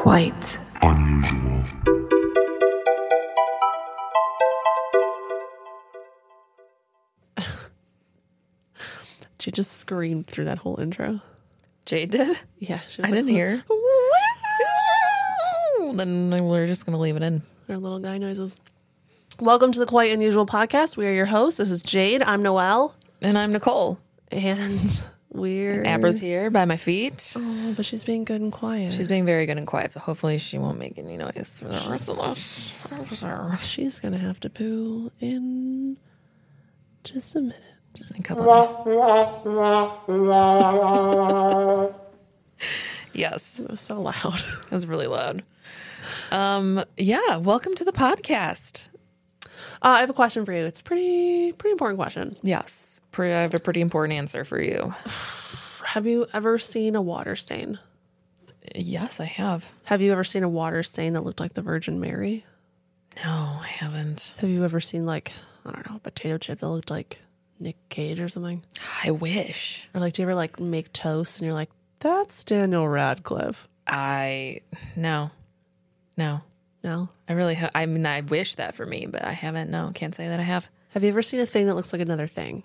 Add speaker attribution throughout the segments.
Speaker 1: quite
Speaker 2: unusual.
Speaker 3: She just screamed through that whole intro.
Speaker 4: Jade did?
Speaker 3: Yeah. She
Speaker 4: I
Speaker 3: was
Speaker 4: didn't hear. Then we're just going to leave it in.
Speaker 3: Her little guy noises. Welcome to the Quite Unusual Podcast. We are your hosts. This is Jade. I'm Noelle.
Speaker 4: And I'm Nicole.
Speaker 3: And we're...
Speaker 4: Abra's here by my feet.
Speaker 3: Oh, but she's being good and quiet.
Speaker 4: She's being very good and quiet, so hopefully she won't make any noise for the rest of us.
Speaker 3: She's going to have to poo in just a minute.
Speaker 4: A couple Yes.
Speaker 3: It was so loud.
Speaker 4: It was really loud. Yeah, welcome to the podcast.
Speaker 3: I have a question for you. It's a pretty important question.
Speaker 4: Yes, I have a pretty important answer for you.
Speaker 3: Have you ever seen a water stain?
Speaker 4: Yes, I have.
Speaker 3: Have you ever seen a water stain that looked like the Virgin Mary?
Speaker 4: No, I haven't.
Speaker 3: Have you ever seen, like, I don't know, a potato chip that looked like Nick Cage or something?
Speaker 4: I wish.
Speaker 3: Or, like, do you ever, like, make toast and you're like, that's Daniel Radcliffe?
Speaker 4: No.
Speaker 3: No?
Speaker 4: I really I mean, I wish that for me, but I haven't. No, can't say that I have.
Speaker 3: Have you ever seen a thing that looks like another thing?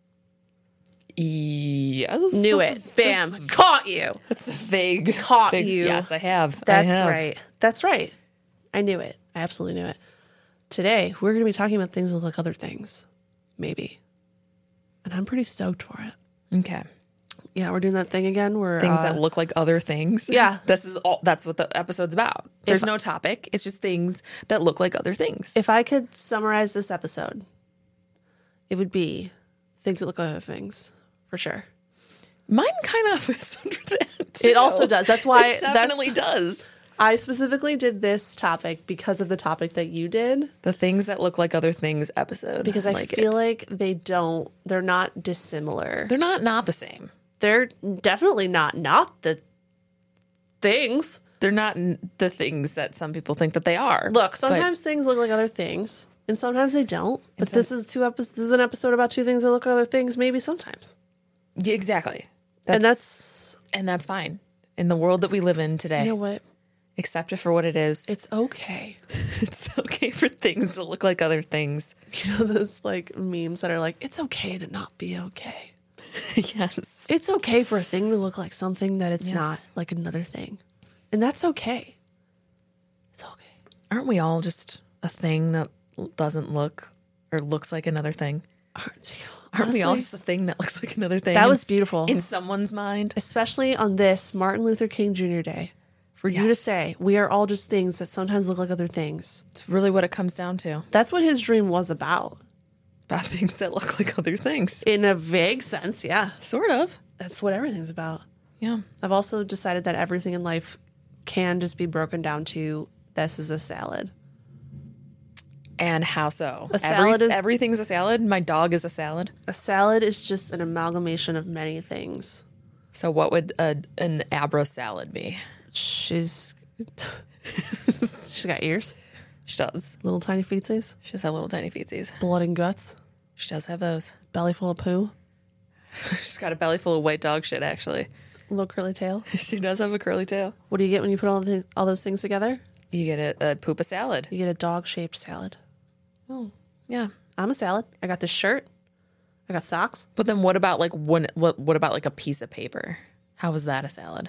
Speaker 4: Yes.
Speaker 3: Knew it. Bam. Caught you.
Speaker 4: That's vague.
Speaker 3: Caught you.
Speaker 4: Yes, I have.
Speaker 3: That's
Speaker 4: I have.
Speaker 3: right. That's right. I knew it. I absolutely knew it. Today, we're going to be talking about things that look like other things. Maybe. And I'm pretty stoked for it.
Speaker 4: Okay.
Speaker 3: Yeah, we're doing that thing again where...
Speaker 4: Things that look like other things.
Speaker 3: Yeah.
Speaker 4: That's what the episode's about. There's no topic. It's just things that look like other things.
Speaker 3: If I could summarize this episode, it would be things that look like other things, for sure.
Speaker 4: Mine kind of fits under that, too.
Speaker 3: It also does. That's why...
Speaker 4: It definitely does.
Speaker 3: I specifically did this topic because of the topic that you did.
Speaker 4: The things that look like other things episode.
Speaker 3: Because I feel like they're not dissimilar.
Speaker 4: They're not the same.
Speaker 3: They're definitely not the things.
Speaker 4: They're not the things that some people think that they are.
Speaker 3: Look, sometimes things look like other things, and sometimes they don't. But this is an episode about two things that look like other things, maybe sometimes.
Speaker 4: Yeah, exactly.
Speaker 3: And that's
Speaker 4: fine. In the world that we live in today.
Speaker 3: You know what?
Speaker 4: Accept it for what it is.
Speaker 3: It's okay.
Speaker 4: It's okay for things to look like other things.
Speaker 3: You know those like memes that are like, it's okay to not be okay.
Speaker 4: Yes.
Speaker 3: It's okay for a thing to look like something that it's
Speaker 4: Yes.
Speaker 3: not, like another thing. And that's okay. It's okay.
Speaker 4: Aren't we all just a thing that doesn't look or looks like another thing? Aren't we all
Speaker 3: Honestly,
Speaker 4: just a thing that looks like another thing?
Speaker 3: That was beautiful.
Speaker 4: In someone's mind.
Speaker 3: Especially on this Martin Luther King Jr. Day. For you to
Speaker 4: Yes.
Speaker 3: say, we are all just things that sometimes look like other things.
Speaker 4: It's really what it comes down to.
Speaker 3: That's what his dream was about.
Speaker 4: About things that look like other things.
Speaker 3: In a vague sense, yeah.
Speaker 4: Sort of.
Speaker 3: That's what everything's about.
Speaker 4: Yeah.
Speaker 3: I've also decided that everything in life can just be broken down to this is a salad.
Speaker 4: And how so?
Speaker 3: A salad is-
Speaker 4: everything's a salad. My dog is a salad.
Speaker 3: A salad is just an amalgamation of many things.
Speaker 4: So what would an Abra salad be?
Speaker 3: She's got ears,
Speaker 4: She does.
Speaker 3: little tiny feetsies,
Speaker 4: She does have little tiny feetsies.
Speaker 3: blood and guts,
Speaker 4: She does have those.
Speaker 3: belly full of poo,
Speaker 4: She's got a belly full of white dog shit, actually.
Speaker 3: little curly tail.
Speaker 4: She does have a curly tail.
Speaker 3: What do you get when you put all those things together?
Speaker 4: You get a poopa salad.
Speaker 3: You get a dog-shaped salad.
Speaker 4: Oh, yeah.
Speaker 3: I'm a salad. I got this shirt. I got socks.
Speaker 4: But then what about like what about like a piece of paper? How is that a salad?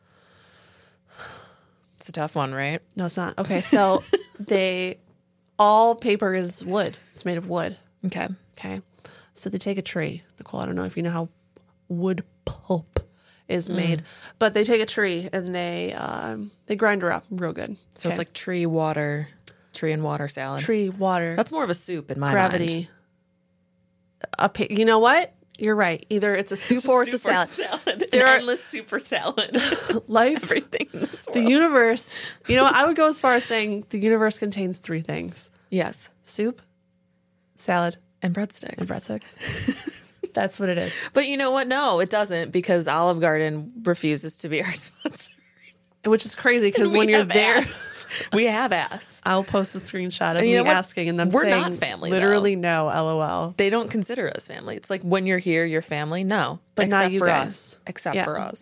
Speaker 4: It's a tough one, right?
Speaker 3: No, it's not. Okay, so all paper is wood. It's made of wood.
Speaker 4: Okay.
Speaker 3: Okay. So they take a tree. Nicole, I don't know if you know how wood pulp is made, but they take a tree and they grind her up real good.
Speaker 4: So it's like tree and water salad.
Speaker 3: tree, water,
Speaker 4: That's more of a soup in my
Speaker 3: gravity. You know what? You're right. Either it's a soup or it's a salad.
Speaker 4: There are endless super salad.
Speaker 3: Life,
Speaker 4: Everything in this
Speaker 3: the
Speaker 4: world.
Speaker 3: universe. You know what? I would go as far as saying the universe contains three things:
Speaker 4: Yes.
Speaker 3: soup, salad,
Speaker 4: And breadsticks.
Speaker 3: and breadsticks. That's what it is.
Speaker 4: But you know what? No, it doesn't, because Olive Garden refuses to be our sponsor.
Speaker 3: Which is crazy because when you're there,
Speaker 4: we have asked.
Speaker 3: I'll post a screenshot of
Speaker 4: And you
Speaker 3: me
Speaker 4: know what?
Speaker 3: asking and them
Speaker 4: We're
Speaker 3: saying
Speaker 4: not family,
Speaker 3: literally no, LOL.
Speaker 4: They don't consider us family. It's like when you're here, you're family. No,
Speaker 3: But not
Speaker 4: except
Speaker 3: you
Speaker 4: for
Speaker 3: guys.
Speaker 4: us. Except
Speaker 3: Yeah.
Speaker 4: for us.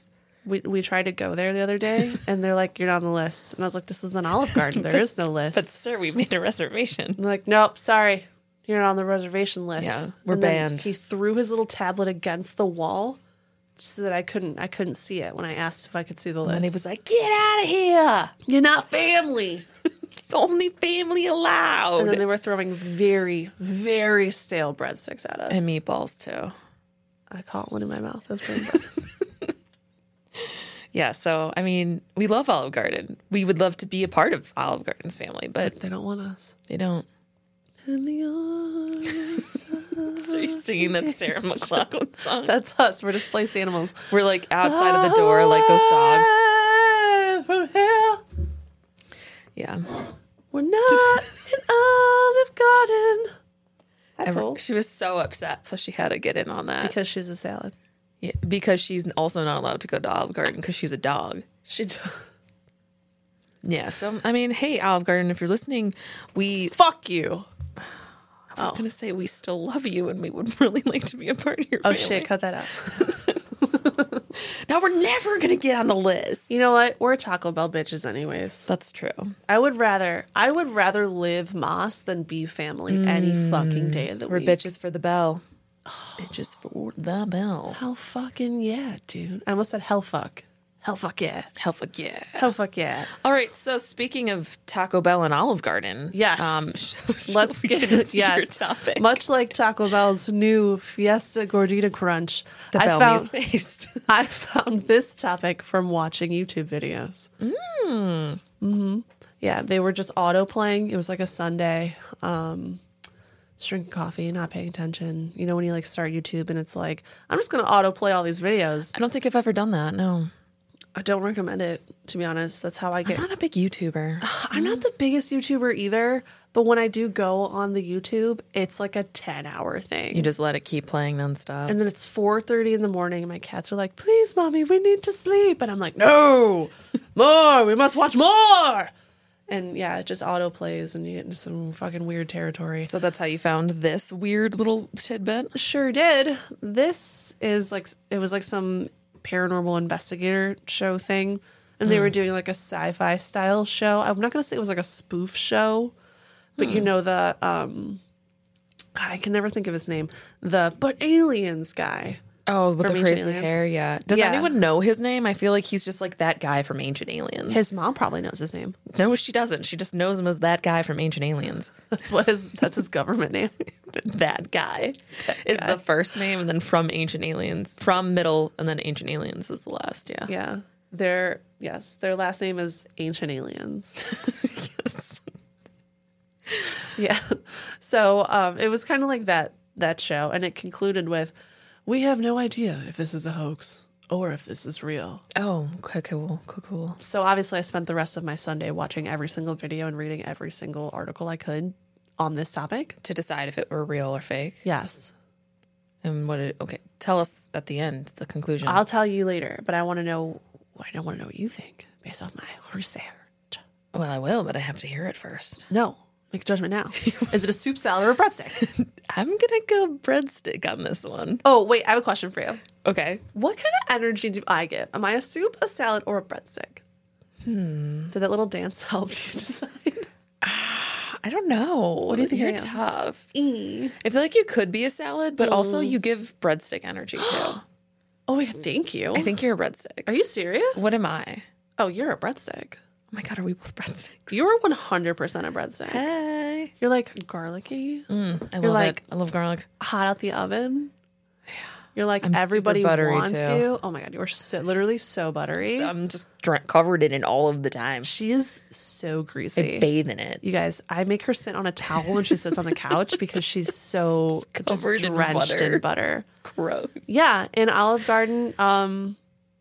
Speaker 3: We tried to go there the other day, and they're like, "You're not on the list." And I was like, "This is an Olive Garden. There is no list."
Speaker 4: But sir, we made a reservation.
Speaker 3: I'm like, "Nope, sorry, you're not on the reservation list."
Speaker 4: Yeah, we're
Speaker 3: And then
Speaker 4: banned.
Speaker 3: He threw his little tablet against the wall so that I couldn't see it when I asked if I could see the list.
Speaker 4: And he was like, "Get out of here!
Speaker 3: "You're not family."
Speaker 4: It's only family allowed."
Speaker 3: And then they were throwing very, very stale breadsticks at us.
Speaker 4: And meatballs too.
Speaker 3: I caught one in my mouth. That was pretty bad.
Speaker 4: Yeah, so I mean, we love Olive Garden. We would love to be a part of Olive Garden's family, but
Speaker 3: They don't want us.
Speaker 4: they don't.
Speaker 3: In the arms of
Speaker 4: So you're singing that Sarah McLachlan song.
Speaker 3: That's us. We're displaced animals.
Speaker 4: We're like outside of the door, like those dogs.
Speaker 3: From hell.
Speaker 4: Yeah.
Speaker 3: We're not an Olive Garden. Hi, Cole.
Speaker 4: She was so upset, so she had to get in on that.
Speaker 3: Because she's a salad.
Speaker 4: Yeah, because she's also not allowed to go to Olive Garden because she's a dog.
Speaker 3: She
Speaker 4: Yeah, so I mean, hey, Olive Garden, if you're listening, we
Speaker 3: fuck you.
Speaker 4: I was gonna say we still love you and we would really like to be a part of your
Speaker 3: Oh
Speaker 4: family.
Speaker 3: shit, cut that out.
Speaker 4: Now we're never gonna get on the list.
Speaker 3: You know what? We're Taco Bell bitches anyways.
Speaker 4: That's true.
Speaker 3: I would rather live Moss than be family any fucking day of the
Speaker 4: We're
Speaker 3: week.
Speaker 4: bitches for the bell. Bitches for the bell.
Speaker 3: Hell fucking yeah, dude. I almost said hell fuck. Hell fuck yeah.
Speaker 4: Hell fuck yeah.
Speaker 3: Hell fuck yeah.
Speaker 4: All right, so speaking of Taco Bell and Olive Garden,
Speaker 3: Yes. Let's get
Speaker 4: into your
Speaker 3: yes.
Speaker 4: topic.
Speaker 3: Much like Taco Bell's new Fiesta Gordita Crunch,
Speaker 4: The Bell Muse face.
Speaker 3: I found this topic from watching YouTube videos. Yeah, they were just auto playing. It was like a Sunday. Just drinking coffee, not paying attention. You know when you like start YouTube and it's like, I'm just gonna auto play all these videos.
Speaker 4: I don't think I've ever done that. No,
Speaker 3: I don't recommend it, to be honest. That's how I get.
Speaker 4: I'm not a big YouTuber.
Speaker 3: I'm not the biggest YouTuber either, but when I do go on the YouTube, it's like a 10-hour thing.
Speaker 4: You just let it keep playing nonstop.
Speaker 3: And then it's 4:30 in the morning, and my cats are like, "Please, mommy, we need to sleep." And I'm like, "No, more. We must watch more." And yeah, it just auto plays, and you get into some fucking weird territory.
Speaker 4: So that's how you found this weird little tidbit?
Speaker 3: Sure did. This is like, it was like some paranormal investigator show thing, and they were doing like a sci-fi style show. I'm not gonna say it was like a spoof show, but you know the God, I can never think of his name. But aliens guy.
Speaker 4: Oh, with
Speaker 3: From
Speaker 4: the
Speaker 3: Ancient
Speaker 4: crazy
Speaker 3: Aliens.
Speaker 4: hair, yeah. Does
Speaker 3: Yeah.
Speaker 4: anyone know his name? I feel like he's just like that guy from Ancient Aliens.
Speaker 3: His mom probably knows his name.
Speaker 4: No, she doesn't. She just knows him as that guy from Ancient Aliens.
Speaker 3: That's his government name.
Speaker 4: That guy is the first name, and then from Ancient Aliens, from middle, and then Ancient Aliens is the last, yeah.
Speaker 3: Yeah. Their last name is Ancient Aliens.
Speaker 4: Yes.
Speaker 3: Yeah. So it was kind of like that show, and it concluded with, "We have no idea if this is a hoax or if this is real."
Speaker 4: Oh, okay, cool.
Speaker 3: So obviously I spent the rest of my Sunday watching every single video and reading every single article I could on this topic.
Speaker 4: To decide if it were real or fake.
Speaker 3: Yes.
Speaker 4: And okay, tell us at the end, the conclusion.
Speaker 3: I'll tell you later, but I don't want to know what you think based off my research.
Speaker 4: Well, I will, but I have to hear it first.
Speaker 3: No. Make a judgment now. Is it a soup salad or a breadstick?
Speaker 4: I'm going to go breadstick on this one.
Speaker 3: Oh, wait, I have a question for you.
Speaker 4: Okay.
Speaker 3: What kind of energy do I get? Am I a soup, a salad, or a breadstick? Did that little dance help you decide?
Speaker 4: I don't know. What
Speaker 3: do you think I
Speaker 4: You're
Speaker 3: am?
Speaker 4: tough.
Speaker 3: E.
Speaker 4: I feel like you could be a salad, but also you give breadstick energy too.
Speaker 3: Oh, wait, thank you.
Speaker 4: I think you're a breadstick.
Speaker 3: Are you serious?
Speaker 4: What am I?
Speaker 3: Oh, you're a breadstick.
Speaker 4: Oh my God, are we both breadsticks?
Speaker 3: You're 100% a breadstick.
Speaker 4: Hey.
Speaker 3: You're like garlicky,
Speaker 4: I
Speaker 3: You're
Speaker 4: love
Speaker 3: like-
Speaker 4: it. I love garlic.
Speaker 3: hot out the oven. Yeah. You're like,
Speaker 4: I'm super
Speaker 3: everybody
Speaker 4: buttery,
Speaker 3: wants
Speaker 4: too.
Speaker 3: you. Oh my God, you're literally so buttery.
Speaker 4: I'm just covered in it all of the time.
Speaker 3: She is so greasy.
Speaker 4: I bathe in it.
Speaker 3: You guys, I make her sit on a towel when she sits on the couch because she's so just
Speaker 4: Covered in
Speaker 3: drenched
Speaker 4: butter.
Speaker 3: in butter.
Speaker 4: Gross.
Speaker 3: Yeah, in Olive Garden,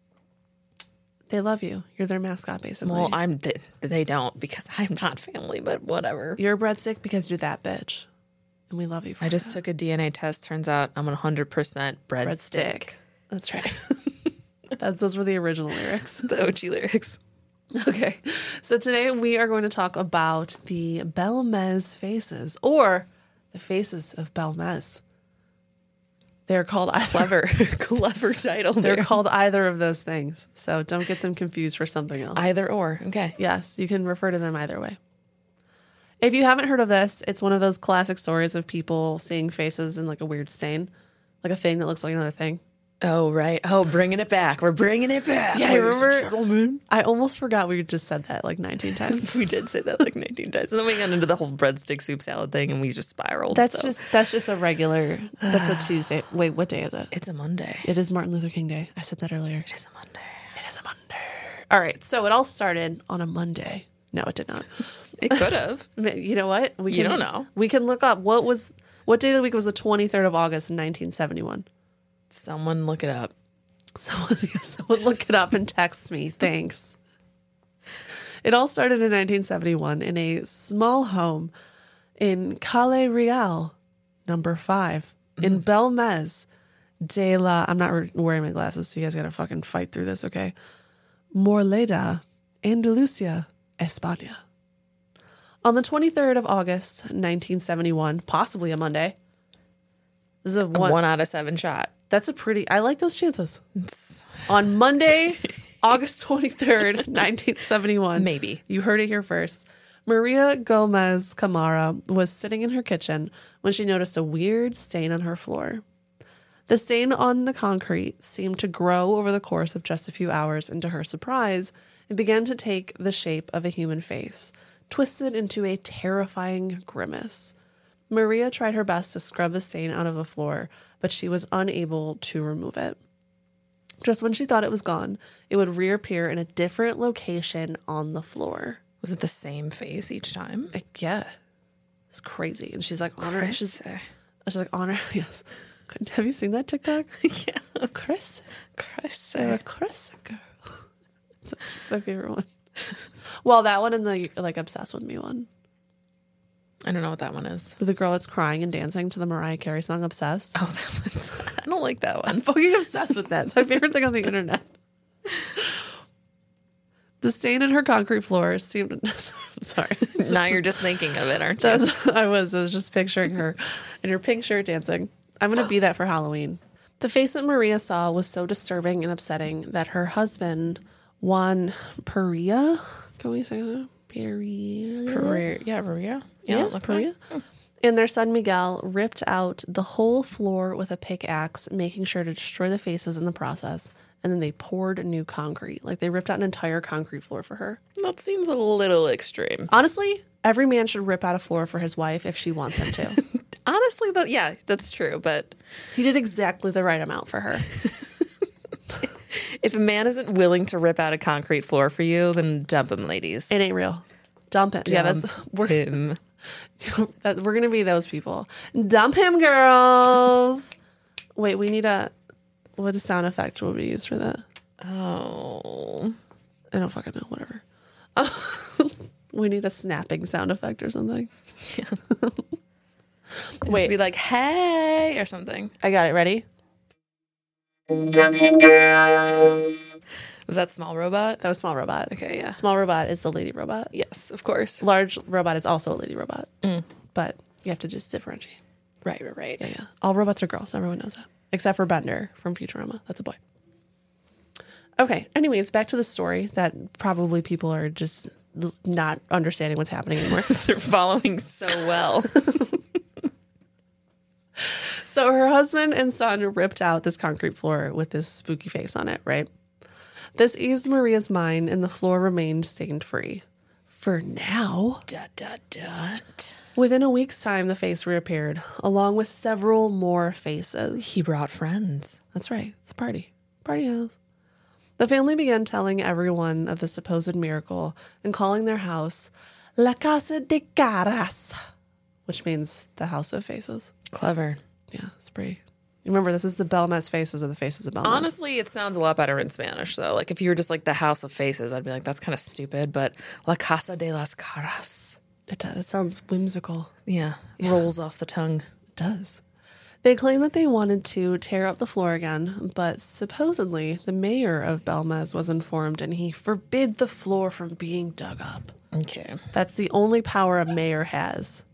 Speaker 3: they love you. You're their mascot, basically.
Speaker 4: Well, they don't because I'm not family, but whatever.
Speaker 3: You're a breadstick because you're that bitch, and we love you for
Speaker 4: I just
Speaker 3: that.
Speaker 4: took a DNA test. Turns out I'm 100% breadstick.
Speaker 3: breadstick. That's right. Those were the original lyrics.
Speaker 4: The OG lyrics.
Speaker 3: Okay, so today we are going to talk about the Belmez faces, or the faces of Belmez. They're called either.
Speaker 4: Clever title.
Speaker 3: They're
Speaker 4: there.
Speaker 3: called either of those things. So don't get them confused for something else.
Speaker 4: Either or. Okay.
Speaker 3: Yes, you can refer to them either way. If you haven't heard of this, it's one of those classic stories of people seeing faces in like a weird stain, like a thing that looks like another thing.
Speaker 4: Oh, right. Oh, bringing it back. We're bringing it back.
Speaker 3: Yeah, I
Speaker 4: ladies and
Speaker 3: remember.
Speaker 4: gentlemen.
Speaker 3: I almost forgot we just said that like 19 times.
Speaker 4: We did say that like 19 times. And then we got into the whole breadstick soup salad thing and we just spiraled.
Speaker 3: That's
Speaker 4: so.
Speaker 3: just a regular. That's a Tuesday. Wait, what day is it?
Speaker 4: It's a Monday.
Speaker 3: It is Martin Luther King Day. I said that earlier.
Speaker 4: It is a Monday.
Speaker 3: It is a Monday. All right, so it all started on a Monday. No, it did not.
Speaker 4: It could have.
Speaker 3: You know what?
Speaker 4: You don't know.
Speaker 3: We can look up what day of the week was the 23rd of August in 1971.
Speaker 4: Someone look it up.
Speaker 3: Someone look it up and text me. Thanks. It all started in 1971 in a small home in Calle Real, number 5, in Belmez de la... I'm not wearing my glasses, so you guys got to fucking fight through this, okay? Morleda, Andalusia, España. On the 23rd of August, 1971, possibly a Monday. This is a
Speaker 4: 1 out of 7 shot.
Speaker 3: That's a pretty... I like those chances. On Monday, August 23rd, 1971.
Speaker 4: Maybe.
Speaker 3: You heard it here first. Maria Gomez Camara was sitting in her kitchen when she noticed a weird stain on her floor. The stain on the concrete seemed to grow over the course of just a few hours, and to her surprise, it began to take the shape of a human face, twisted into a terrifying grimace. Maria tried her best to scrub the stain out of the floor, but she was unable to remove it. Just when she thought it was gone, it would reappear in a different location on the floor.
Speaker 4: Was it the same face each time?
Speaker 3: Yeah. It's crazy. And she's like, honor. She's like, honor. Yes. Have you seen that TikTok?
Speaker 4: Yeah.
Speaker 3: Chris.
Speaker 4: Yeah.
Speaker 3: Chris girl. It's my favorite one. Well, that one and the like obsessed with me one.
Speaker 4: I don't know what that one is.
Speaker 3: With the girl that's crying and dancing to the Mariah Carey song Obsessed.
Speaker 4: Oh, that one's... I don't like that one.
Speaker 3: I'm fucking obsessed with that. It's my favorite thing on the internet. The stain in her concrete floor seemed... I'm sorry.
Speaker 4: Now you're just thinking of it, aren't you?
Speaker 3: I was just picturing her in her pink shirt dancing. I'm going to be that for Halloween. The face that Maria saw was so disturbing and upsetting that her husband, Juan Perea... Can we say that? Perea?
Speaker 4: Yeah, Maria.
Speaker 3: Yeah,
Speaker 4: it looks
Speaker 3: Perea.
Speaker 4: like.
Speaker 3: And their son Miguel ripped out the whole floor with a pickaxe, making sure to destroy the faces in the process. And then they poured new concrete. Like they ripped out an entire concrete floor for her.
Speaker 4: That seems a little extreme.
Speaker 3: Honestly, every man should rip out a floor for his wife if she wants him to.
Speaker 4: Honestly, yeah, that's true. But
Speaker 3: He did exactly the right amount for her.
Speaker 4: if a man isn't willing to rip out a concrete floor for you, then dump him, ladies.
Speaker 3: It ain't real. Dump him. We're
Speaker 4: him.
Speaker 3: we're gonna be those people. Dump him, girls. Wait, we need what sound effect would we use for that?
Speaker 4: Oh.
Speaker 3: I don't fucking know. Whatever. We need a snapping sound effect or something.
Speaker 4: Yeah.
Speaker 3: Wait,
Speaker 4: Be like, hey, or something.
Speaker 3: I got it. Ready?
Speaker 1: Dump him, girls.
Speaker 4: Was that Small Robot?
Speaker 3: That was Small Robot.
Speaker 4: Okay, yeah.
Speaker 3: Small Robot is the lady robot.
Speaker 4: Yes, of course.
Speaker 3: Large Robot is also a lady robot. But you have to just differentiate.
Speaker 4: Right.
Speaker 3: Yeah. All robots are girls. Everyone knows that. Except for Bender from Futurama. That's a boy. Okay. Anyways, back to the story that probably people are just not understanding what's happening anymore.
Speaker 4: They're following so well.
Speaker 3: So her husband and son ripped out this concrete floor with this spooky face on it, right? This eased Maria's mind and the floor remained stained free. For now. ... Within a week's time, the face reappeared, along with several more faces.
Speaker 4: He brought friends.
Speaker 3: That's right. It's a party. Party house. The family began telling everyone of the supposed miracle and calling their house La Casa de Caras, which means the house of faces.
Speaker 4: Clever.
Speaker 3: Yeah, it's pretty. Remember, this is the Belmez faces or the faces of Belmez.
Speaker 4: Honestly, it sounds a lot better in Spanish, though. Like, if you were just like the House of Faces, I'd be like, that's kind of stupid. But La Casa de las Caras.
Speaker 3: It sounds whimsical.
Speaker 4: Yeah. Rolls off the tongue.
Speaker 3: It does. They claim that they wanted to tear up the floor again, but supposedly the mayor of Belmez was informed and he forbid the floor from being dug up.
Speaker 4: Okay.
Speaker 3: That's the only power a mayor has.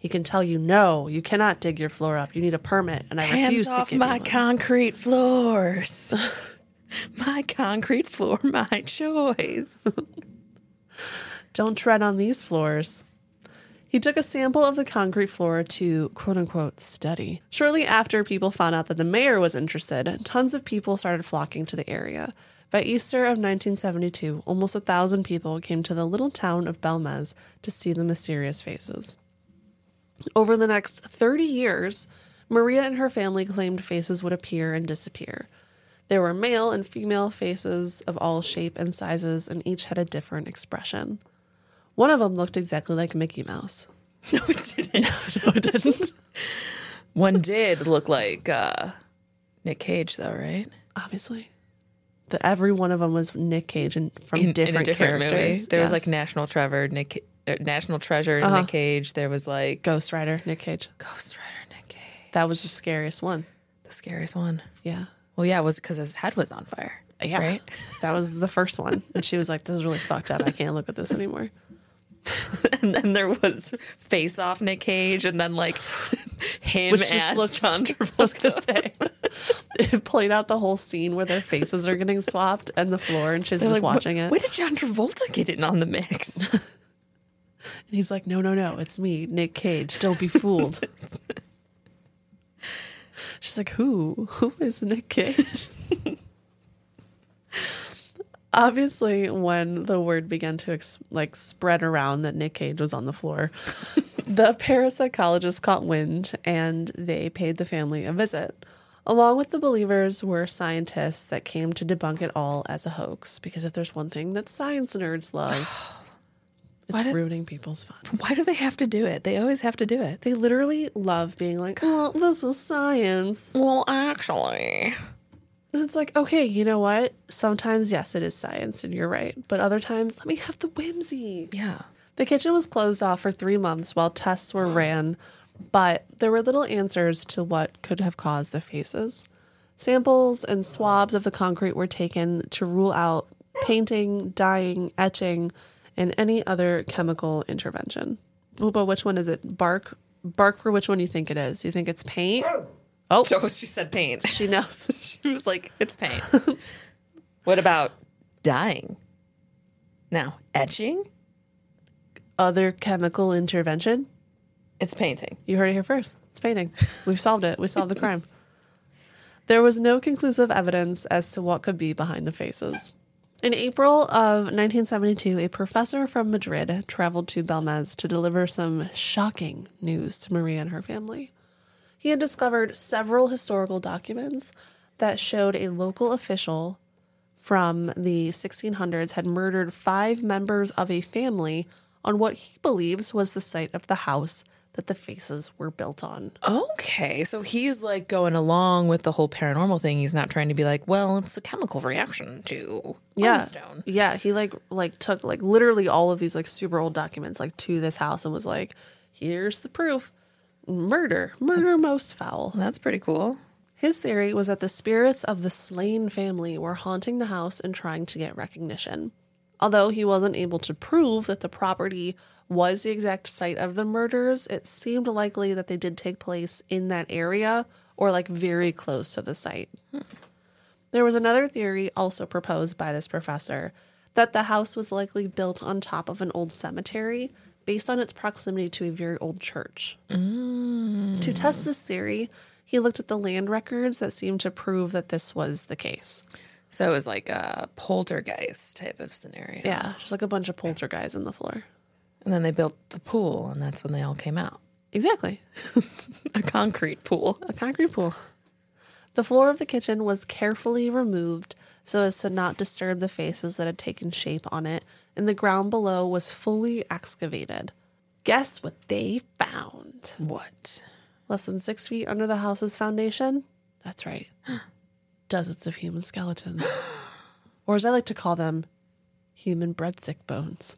Speaker 3: He can tell you, no, you cannot dig your floor up. You need a permit, and I refuse
Speaker 4: Hands
Speaker 3: to
Speaker 4: off
Speaker 3: give
Speaker 4: my
Speaker 3: you one.
Speaker 4: concrete floors. My concrete floor, my choice.
Speaker 3: Don't tread on these floors. He took a sample of the concrete floor to quote unquote study. Shortly after people found out that the mayor was interested, tons of people started flocking to the area. By Easter of 1972, almost 1,000 people came to the little town of Belmez to see the mysterious faces. Over the next 30 years, Maria and her family claimed faces would appear and disappear. There were male and female faces of all shape and sizes, and each had a different expression. One of them looked exactly like Mickey Mouse.
Speaker 4: No, it didn't.
Speaker 3: No, it didn't.
Speaker 4: One did look like Nick Cage, though, right?
Speaker 3: Obviously. Every one of them was Nick Cage and from different
Speaker 4: in a different
Speaker 3: characters.
Speaker 4: movie. There was like
Speaker 3: Yes.
Speaker 4: National Treasure, Nick Cage. There was like
Speaker 3: Ghost Rider, Nick Cage.
Speaker 4: Ghost Rider, Nick Cage.
Speaker 3: That was the scariest one.
Speaker 4: The scariest one.
Speaker 3: Yeah.
Speaker 4: Well, yeah, it was because his head was on fire.
Speaker 3: Yeah.
Speaker 4: Right?
Speaker 3: That was the first one. And she was like, this is really fucked up. I can't look at this anymore.
Speaker 4: And then there was Face Off Nick Cage, and then like him
Speaker 3: Which just
Speaker 4: as
Speaker 3: looked-
Speaker 4: John
Speaker 3: I was going to
Speaker 4: Travolta.
Speaker 3: say. It played out the whole scene where their faces are getting swapped and the floor, and she's
Speaker 4: They're
Speaker 3: just
Speaker 4: like,
Speaker 3: watching it.
Speaker 4: When did John Travolta get in on the mix?
Speaker 3: And he's like, no, it's me, Nick Cage. Don't be fooled. She's like, who? Who is Nick Cage? Obviously, when the word began to spread around that Nick Cage was on the floor, the parapsychologists caught wind and they paid the family a visit. Along with the believers were scientists that came to debunk it all as a hoax. Because if there's one thing that science nerds love, it's ruining people's fun.
Speaker 4: Why do they have to do it? They always have to do it.
Speaker 3: They literally love being like, oh, this is science.
Speaker 4: Well, actually.
Speaker 3: And it's like, okay, you know what? Sometimes, yes, it is science, and you're right. But other times, let me have the whimsy.
Speaker 4: Yeah.
Speaker 3: The kitchen was closed off for 3 months while tests were ran, but there were little answers to what could have caused the faces. Samples and swabs of the concrete were taken to rule out painting, dyeing, etching, and any other chemical intervention. But which one is it? Bark for which one you think it is? You think it's paint? Oh,
Speaker 4: So she said paint.
Speaker 3: she knows.
Speaker 4: She was like, it's paint. What about dyeing? Now, etching?
Speaker 3: Other chemical intervention?
Speaker 4: It's painting.
Speaker 3: You heard it here first. It's painting. We've solved it. We solved the crime. There was no conclusive evidence as to what could be behind the faces. In April of 1972, a professor from Madrid traveled to Belmez to deliver some shocking news to Maria and her family. He had discovered several historical documents that showed a local official from the 1600s had murdered 5 members of a family on what he believes was the site of the house that the faces were built on.
Speaker 4: Okay, so he's like going along with the whole paranormal thing. He's not trying to be like, well, it's a chemical reaction to limestone.
Speaker 3: Yeah, he like took like literally all of these like super old documents like to this house and was like, here's the proof. Murder most foul.
Speaker 4: That's pretty cool.
Speaker 3: His theory was that the spirits of the slain family were haunting the house and trying to get recognition. Although he wasn't able to prove that the property was the exact site of the murders, it seemed likely that they did take place in that area or like very close to the site. There was another theory also proposed by this professor that the house was likely built on top of an old cemetery based on its proximity to a very old church. To test this theory, he looked at the land records that seemed to prove that this was the case.
Speaker 4: So it was like a poltergeist type of scenario.
Speaker 3: Yeah, just like a bunch of poltergeists in the floor.
Speaker 4: And then they built the pool, and that's when they all came out.
Speaker 3: Exactly.
Speaker 4: A concrete pool.
Speaker 3: A concrete pool. The floor of the kitchen was carefully removed so as to not disturb the faces that had taken shape on it, and the ground below was fully excavated. Guess what they found?
Speaker 4: What?
Speaker 3: Less than 6 feet under the house's foundation? That's right. Dozens of human skeletons. Or as I like to call them, human breadstick bones.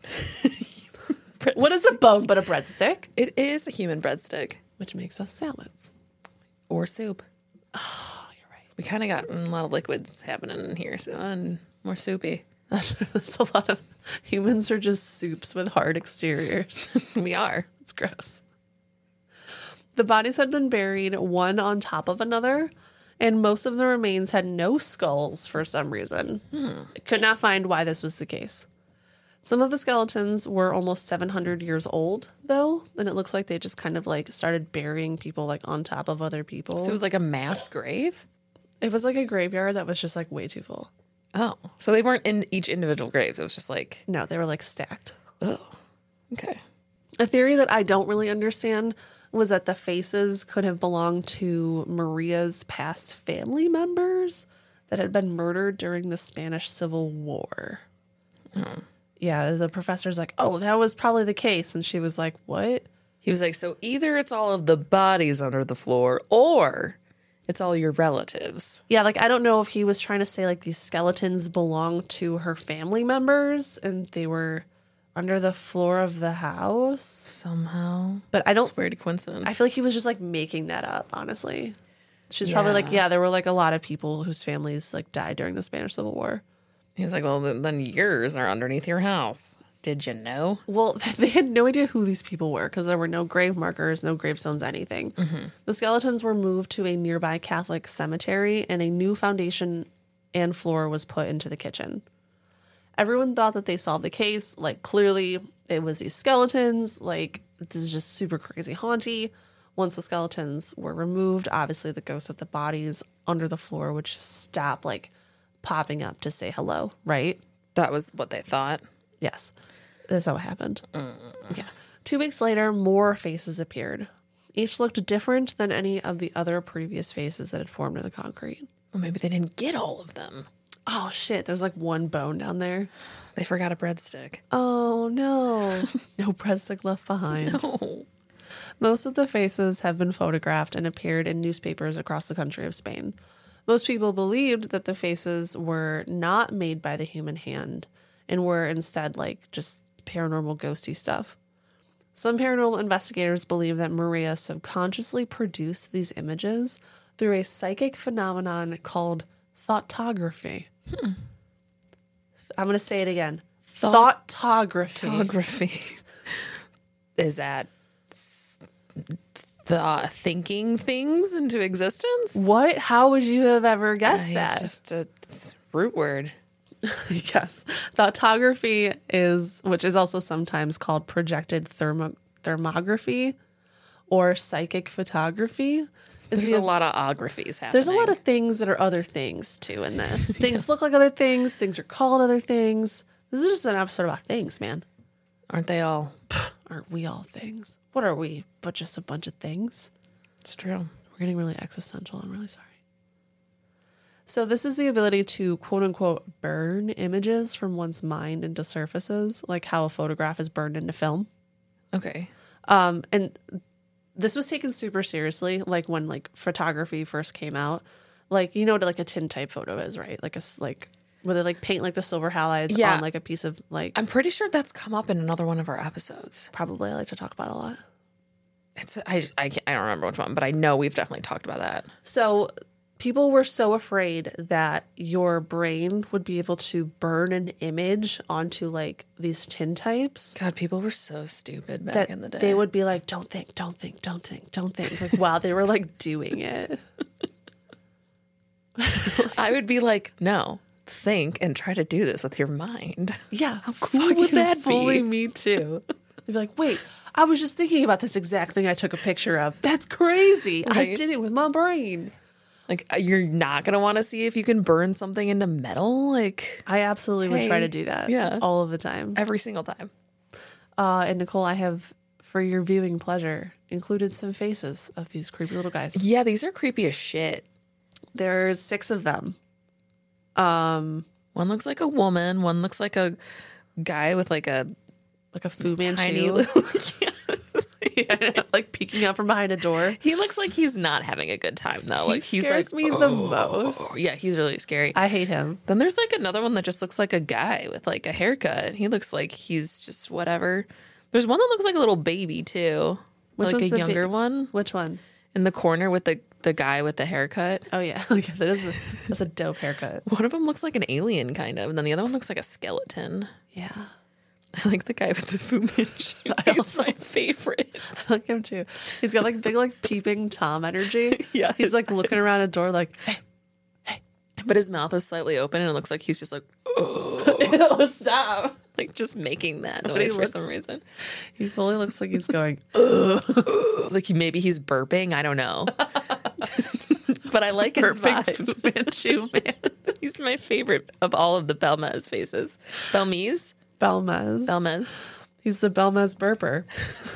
Speaker 3: What is a bone but a breadstick?
Speaker 4: It is a human breadstick.
Speaker 3: Which makes us salads.
Speaker 4: Or soup.
Speaker 3: Oh, you're right.
Speaker 4: We kind of got a lot of liquids happening in here, so and more soupy.
Speaker 3: That's a lot of humans are just soups with hard exteriors.
Speaker 4: We are.
Speaker 3: It's gross. The bodies had been buried one on top of another, and most of the remains had no skulls for some reason. I could not find why this was the case. Some of the skeletons were almost 700 years old, though, and it looks like they just kind of like started burying people like on top of other people.
Speaker 4: So it was like a mass grave?
Speaker 3: It was like a graveyard that was just like way too full.
Speaker 4: Oh. So they weren't in each individual graves. It was just like,
Speaker 3: No, they were like stacked.
Speaker 4: oh, okay.
Speaker 3: A theory that I don't really understand was that the faces could have belonged to Maria's past family members that had been murdered during the Spanish Civil War. Yeah, the professor's like, oh, that was probably the case. And she was like, what?
Speaker 4: He was like, so either it's all of the bodies under the floor or it's all your relatives.
Speaker 3: Yeah, like I don't know if he was trying to say like these skeletons belonged to her family members and they were under the floor of the house.
Speaker 4: Somehow.
Speaker 3: But I don't,
Speaker 4: It's weird coincidence.
Speaker 3: I feel like he was just like making that up, honestly. She's probably like,
Speaker 4: Yeah.
Speaker 3: yeah, there were like a lot of people whose families like died during the Spanish Civil War.
Speaker 4: He was like, well, then yours are underneath your house. Did you know?
Speaker 3: Well, they had no idea who these people were because there were no grave markers, no gravestones, anything. The skeletons were moved to a nearby Catholic cemetery and a new foundation and floor was put into the kitchen. Everyone thought that they solved the case. Like, clearly, it was these skeletons. Like, this is just super crazy haunty. Once the skeletons were removed, obviously the ghosts of the bodies under the floor would just stop, like, popping up to say hello, right?
Speaker 4: That was what they thought.
Speaker 3: Yes. That's how it happened. Yeah. 2 weeks later, more faces appeared. Each looked different than any of the other previous faces that had formed in the concrete.
Speaker 4: Well, maybe they didn't get all of them.
Speaker 3: Oh, shit. There's like one bone down there.
Speaker 4: They forgot a breadstick.
Speaker 3: Oh, no. No breadstick left behind.
Speaker 4: Oh.
Speaker 3: Most of the faces have been photographed and appeared in newspapers across the country of Spain. Most people believed that the faces were not made by the human hand and were instead like just paranormal ghosty stuff. Some paranormal investigators believe that Maria subconsciously produced these images through a psychic phenomenon called thoughtography. I'm going to say it again. Thoughtography.
Speaker 4: Photography. Is that the thinking things into existence?
Speaker 3: What? How would you have ever guessed that?
Speaker 4: It's just a root word.
Speaker 3: Yes. Thoughtography is, which is also sometimes called projected thermography or psychic photography.
Speaker 4: There's a lot of ographies happening.
Speaker 3: There's a lot of things that are other things too in this. Things look like other things. Things are called other things. This is just an episode about things, man.
Speaker 4: Aren't they all?
Speaker 3: Aren't we all things? What are we? But just a bunch of things?
Speaker 4: It's true.
Speaker 3: We're getting really existential. I'm really sorry. So this is the ability to quote unquote burn images from one's mind into surfaces, like how a photograph is burned into film.
Speaker 4: Okay.
Speaker 3: And this was taken super seriously, like when like photography first came out. Like, you know what like a tintype photo is, right? Like like where they like paint like the silver halides
Speaker 4: Yeah.
Speaker 3: on like a piece of like
Speaker 4: I'm pretty sure that's come up in another one of our episodes.
Speaker 3: probably I like to talk about a lot.
Speaker 4: It's I don't remember which one, but I know we've definitely talked about that.
Speaker 3: So people were so afraid that your brain would be able to burn an image onto like these tintypes
Speaker 4: God, people were so stupid back
Speaker 3: that
Speaker 4: in the day.
Speaker 3: they would be like, don't think, don't think, don't think, don't think, like while they were like doing it.
Speaker 4: I would be like, no, think and try to do this with your mind.
Speaker 3: Yeah, how
Speaker 4: cool would that be?
Speaker 3: Fully me too. They'd be like, wait, I was just thinking about this exact thing I took a picture of. That's crazy. I
Speaker 4: Right.
Speaker 3: did it with my brain.
Speaker 4: Like, you're not going to want to see if you can burn something into metal, like,
Speaker 3: I absolutely would try
Speaker 4: Hey,
Speaker 3: to do that.
Speaker 4: yeah.
Speaker 3: All of the time.
Speaker 4: every single time.
Speaker 3: And Nicole, I have, for your viewing pleasure, included some faces of these creepy little guys.
Speaker 4: Yeah, these are creepy as shit.
Speaker 3: There's 6 of them.
Speaker 4: One looks like a woman. One looks like a guy with like a
Speaker 3: Like a Fu
Speaker 4: tiny
Speaker 3: Manchu.
Speaker 4: little.
Speaker 3: Yeah, like peeking out from behind a door.
Speaker 4: He looks like he's not having a good time though. Like
Speaker 3: He
Speaker 4: he's
Speaker 3: scares
Speaker 4: like,
Speaker 3: me the most.
Speaker 4: yeah, he's really scary.
Speaker 3: I hate him.
Speaker 4: Then there's like another one that just looks like a guy with like a haircut. He looks like he's just whatever. There's one that looks like a little baby too.
Speaker 3: Which
Speaker 4: Like a
Speaker 3: one's the
Speaker 4: younger one
Speaker 3: Which one?
Speaker 4: in the corner with the guy with the haircut.
Speaker 3: Oh yeah, yeah. That's a dope haircut.
Speaker 4: One of them looks like an alien kind of, and then the other one looks like a skeleton.
Speaker 3: Yeah.
Speaker 4: I like the guy with the Fu Manchu. He's my favorite.
Speaker 3: I like him too. He's got like big like peeping Tom energy.
Speaker 4: Yeah,
Speaker 3: He's like looking around a door like, hey,
Speaker 4: But his mouth is slightly open and it looks like he's just like,
Speaker 3: what's up?
Speaker 4: like just making that
Speaker 3: Somebody
Speaker 4: noise for
Speaker 3: looks-
Speaker 4: some reason.
Speaker 3: He fully looks like he's going,
Speaker 4: Like maybe he's burping. I don't know. But I like his
Speaker 3: burping
Speaker 4: vibe.
Speaker 3: Fu Manchu man.
Speaker 4: He's my favorite of all of the Belmez faces. Belmez?
Speaker 3: Belmez.
Speaker 4: Belmez.
Speaker 3: He's the Belmez burper.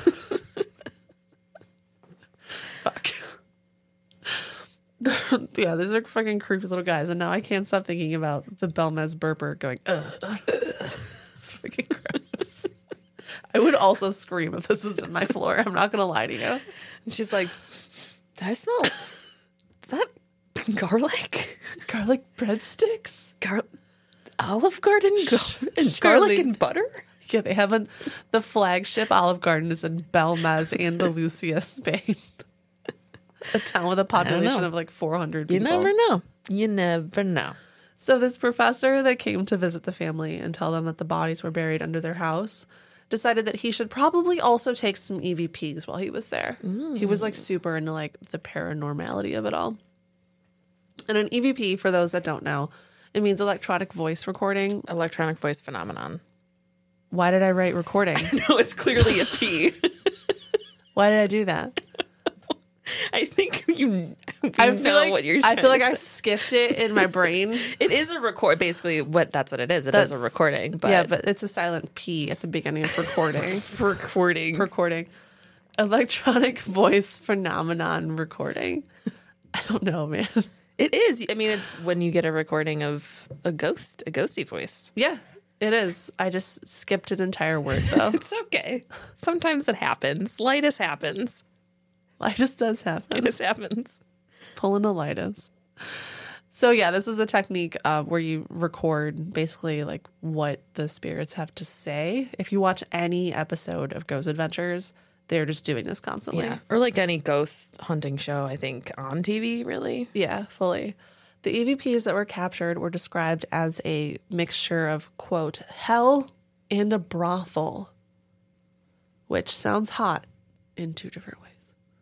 Speaker 3: Fuck. Yeah, these are fucking creepy little guys, and now I can't stop thinking about the Belmez burper going, ugh. It's fucking gross. I would also scream if this was in my floor. I'm not gonna lie to you.
Speaker 4: And she's like, do I smell? Is that garlic?
Speaker 3: Garlic breadsticks?
Speaker 4: Olive Garden? And
Speaker 3: Surely.
Speaker 4: garlic and butter?
Speaker 3: Yeah, they haven't. The flagship Olive Garden is in Belmez, Andalusia, Spain. A town with a population
Speaker 4: know.
Speaker 3: of like 400
Speaker 4: You
Speaker 3: people.
Speaker 4: never know. You never know.
Speaker 3: So this professor that came to visit the family and tell them that the bodies were buried under their house decided that he should probably also take some EVPs while he was there. He was like super into like the paranormality of it all. And an EVP, for those that don't know, it means electronic voice recording.
Speaker 4: Electronic voice phenomenon.
Speaker 3: Why did I write recording?
Speaker 4: No, it's clearly a P.
Speaker 3: Why did I do that?
Speaker 4: I think you
Speaker 3: I
Speaker 4: know
Speaker 3: feel like
Speaker 4: what you're
Speaker 3: I feel like
Speaker 4: trying
Speaker 3: I
Speaker 4: to say.
Speaker 3: skipped it in my brain.
Speaker 4: It is a record. Basically, that's what it is. It is a
Speaker 3: That's-
Speaker 4: recording. But
Speaker 3: Yeah, but it's a silent P at the beginning of recording.
Speaker 4: recording.
Speaker 3: Recording. Electronic voice phenomenon recording. I don't know, man.
Speaker 4: It is. I mean, it's when you get a recording of a ghosty voice.
Speaker 3: Yeah, it is. I just skipped an entire word though.
Speaker 4: It's okay. Sometimes it happens. Lightus happens.
Speaker 3: Lightus does happen.
Speaker 4: Lightus happens.
Speaker 3: Pulling a lightus. So yeah, this is a technique where you record basically like what the spirits have to say. If you watch any episode of Ghost Adventures, they're just doing this constantly.
Speaker 4: Yeah. Or like any ghost hunting show, I think, on TV, really.
Speaker 3: Yeah, fully. The EVPs that were captured were described as a mixture of, quote, hell and a brothel, which sounds hot in two different ways.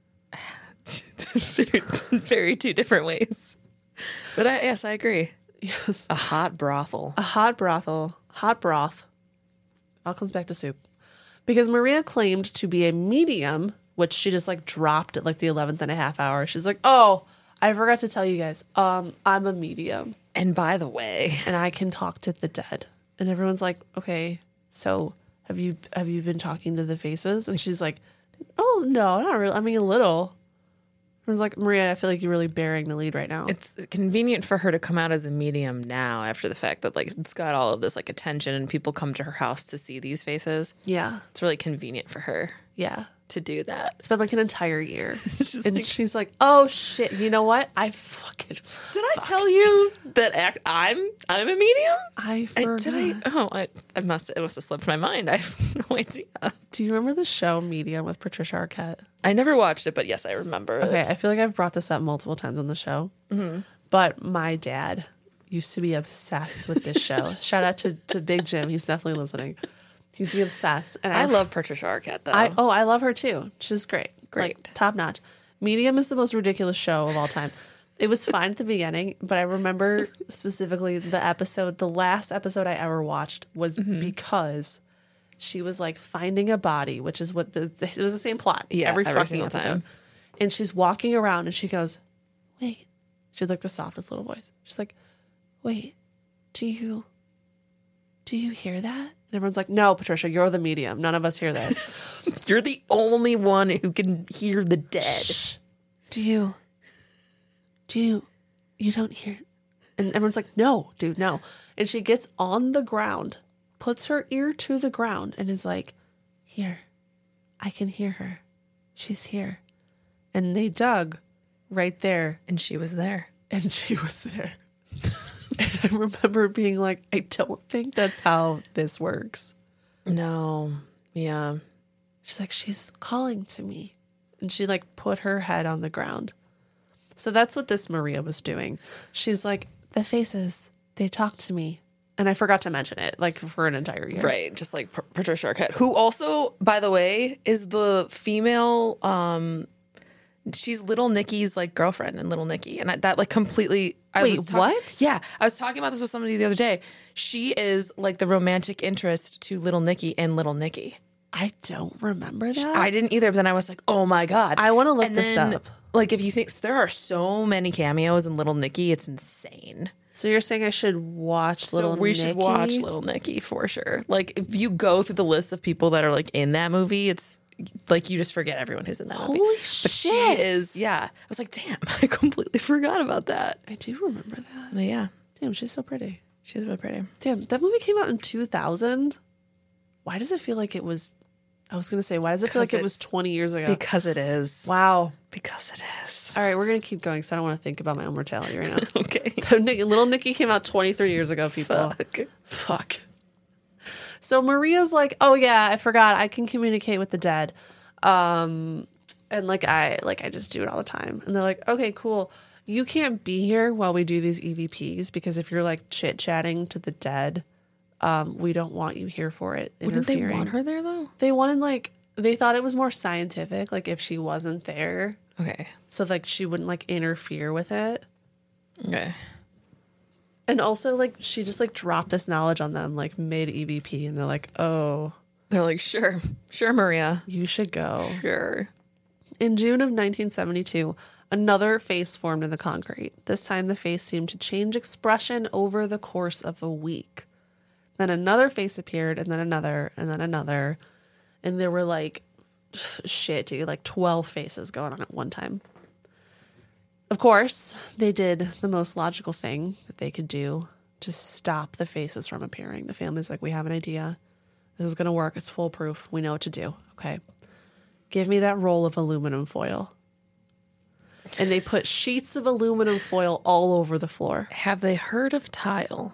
Speaker 4: very, very two different ways. But yes, I agree.
Speaker 3: Yes.
Speaker 4: A hot brothel.
Speaker 3: A hot brothel, hot broth, all comes back to soup. Because Maria claimed to be a medium, which she just like dropped at like the 11th and a half hour. She's like, oh, I forgot to tell you guys, I'm a medium
Speaker 4: And by the way,
Speaker 3: and I can talk to the dead. And everyone's like, okay, so have you been talking to the faces? And she's like, oh, no, not really. I mean, a little. Everyone's like, Maria, I feel like you're really bearing the lead right now.
Speaker 4: it's convenient for her to come out as a medium now after the fact that like it's got all of this like attention and people come to her house to see these faces.
Speaker 3: Yeah.
Speaker 4: It's really convenient for her
Speaker 3: Yeah.
Speaker 4: to do that.
Speaker 3: It's been like an entire year.
Speaker 4: just
Speaker 3: And
Speaker 4: like-
Speaker 3: she's like, oh, shit. You know what? I fucking.
Speaker 4: Did I tell you that I'm a medium?
Speaker 3: I forgot.
Speaker 4: Did I? Oh, it must have slipped my mind. I have no idea.
Speaker 3: Do you remember the show Medium with Patricia Arquette?
Speaker 4: I never watched it, but yes, I remember.
Speaker 3: Okay,
Speaker 4: it.
Speaker 3: I feel like I've brought this up multiple times on the show. But my dad used to be obsessed with this show. Shout out to Big Jim. He's definitely listening. He used to be obsessed. And
Speaker 4: I love Patricia Arquette though.
Speaker 3: I love her too. She's great.
Speaker 4: Great.
Speaker 3: Like, top notch. Medium is the most ridiculous show of all time. It was fine at the beginning, but I remember specifically the last episode I ever watched was because she was like finding a body, which is what it was the same plot.
Speaker 4: Yeah,
Speaker 3: every
Speaker 4: every
Speaker 3: fucking
Speaker 4: single
Speaker 3: episode.
Speaker 4: time.
Speaker 3: And she's walking around and she goes, wait. She had like the softest little voice. She's like, wait, do you hear that? And everyone's like, no, Patricia, you're the medium. None of us hear this.
Speaker 4: You're the only one who can hear the dead.
Speaker 3: Shh. You don't hear it? And everyone's like, no, dude, no. And she gets on the ground, puts her ear to the ground, and is like, here, I can hear her. She's here. And they dug right there,
Speaker 4: And she was there.
Speaker 3: and she was there. And I remember being like, I don't think that's how this works.
Speaker 4: No. Yeah.
Speaker 3: She's like, she's calling to me. And she like put her head on the ground. So that's what this Maria was doing. She's like, the faces, they talk to me. And I forgot to mention it, like, for an entire year.
Speaker 4: Right, just like Patricia Arquette, who also, by the way, is the female. She's Little Nicky's like girlfriend in Little Nicky, and that like completely.
Speaker 3: Wait, what?
Speaker 4: Yeah, I was talking about this with somebody the other day. She is like the romantic interest to Little Nicky in Little Nicky.
Speaker 3: I don't remember that.
Speaker 4: I didn't either, but then I was like, oh my God.
Speaker 3: I want to look
Speaker 4: And
Speaker 3: this
Speaker 4: then,
Speaker 3: up.
Speaker 4: Like, if you think there are so many cameos in Little Nicky, it's insane.
Speaker 3: So you're saying I should watch Little
Speaker 4: So we
Speaker 3: Nicky?
Speaker 4: should watch Little Nicky for sure. Like, if you go through the list of people that are like in that movie, it's like you just forget everyone who's in that movie.
Speaker 3: Holy
Speaker 4: But
Speaker 3: shit.
Speaker 4: she is, yeah. I was like, damn, I completely forgot about that.
Speaker 3: I do remember that.
Speaker 4: But yeah,
Speaker 3: Damn, she's so pretty.
Speaker 4: she's really pretty.
Speaker 3: Damn, that movie came out in 2000. Why does it feel like it was... I was going to say, why does it feel like it was
Speaker 4: it's-
Speaker 3: 20 years ago?
Speaker 4: Because it is.
Speaker 3: Wow.
Speaker 4: Because it is.
Speaker 3: All right, we're going to keep going because I don't want to think about my own mortality right now.
Speaker 4: Okay.
Speaker 3: Little Nicky came out 23 years ago, people. Fuck. So Maria's like, oh yeah, I forgot. I can communicate with the dead. And I just do it all the time. And they're like, okay, cool. You can't be here while we do these EVPs because if you're like chit-chatting to the dead, we don't want you here for it.
Speaker 4: Wouldn't they
Speaker 3: interfering.
Speaker 4: want her there though?
Speaker 3: They wanted they thought it was more scientific, like if she wasn't there.
Speaker 4: Okay.
Speaker 3: So like she wouldn't like interfere with it.
Speaker 4: Okay.
Speaker 3: And also like she just like dropped this knowledge on them like mid EVP and they're like, oh,
Speaker 4: They're like, sure, Maria,
Speaker 3: you should go.
Speaker 4: sure.
Speaker 3: In June of 1972, another face formed in the concrete. This time the face seemed to change expression over the course of a week. Then another face appeared and then another and then another. And there were like, shit, dude, like 12 faces going on at one time. Of course, they did the most logical thing that they could do to stop the faces from appearing. The family's like, we have an idea. This is going to work. It's foolproof. We know what to do. Okay. Give me that roll of aluminum foil. And they put sheets of aluminum foil all over the floor.
Speaker 4: Have they heard of tile?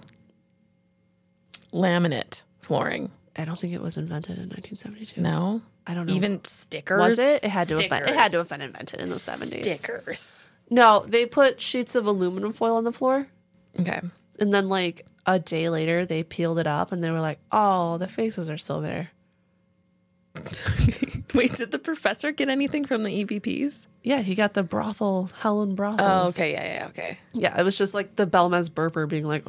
Speaker 4: Laminate flooring?
Speaker 3: I don't think it was invented in 1972.
Speaker 4: No.
Speaker 3: I don't know.
Speaker 4: Even stickers?
Speaker 3: Was it? It had to have been. It had to
Speaker 4: Stickers.
Speaker 3: have been invented in the 70s.
Speaker 4: Stickers.
Speaker 3: No, they put sheets of aluminum foil on the floor,
Speaker 4: Okay.
Speaker 3: and then like a day later, they peeled it up, and they were like, "Oh, the faces are still there."
Speaker 4: Wait, did the professor get anything from the EVPs?
Speaker 3: Yeah, he got the brothel, Helen brothels.
Speaker 4: Oh, okay. Yeah, okay.
Speaker 3: Yeah, it was just like the Belmez burper being like,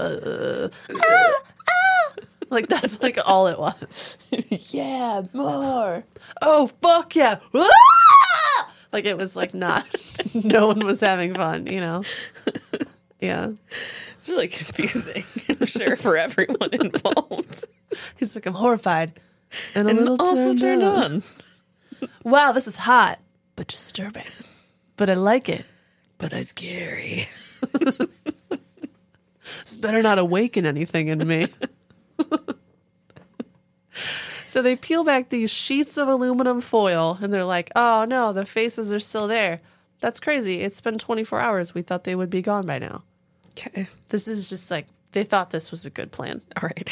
Speaker 3: like that's like all it was.
Speaker 4: Yeah, more.
Speaker 3: Oh fuck yeah! Like it was like not. No one was having fun, you know. Yeah,
Speaker 4: It's really confusing, I'm sure, for everyone involved.
Speaker 3: he's like, I'm horrified and a
Speaker 4: And
Speaker 3: little
Speaker 4: also
Speaker 3: turned on. Wow, this is hot but disturbing, but I like it.
Speaker 4: But it's scary.
Speaker 3: This better not awaken anything in me. So they peel back these sheets of aluminum foil and they're like, oh no, the faces are still there. That's crazy. It's been 24 hours. We thought they would be gone by now.
Speaker 4: Okay.
Speaker 3: This is just like, they thought this was a good plan.
Speaker 4: All right.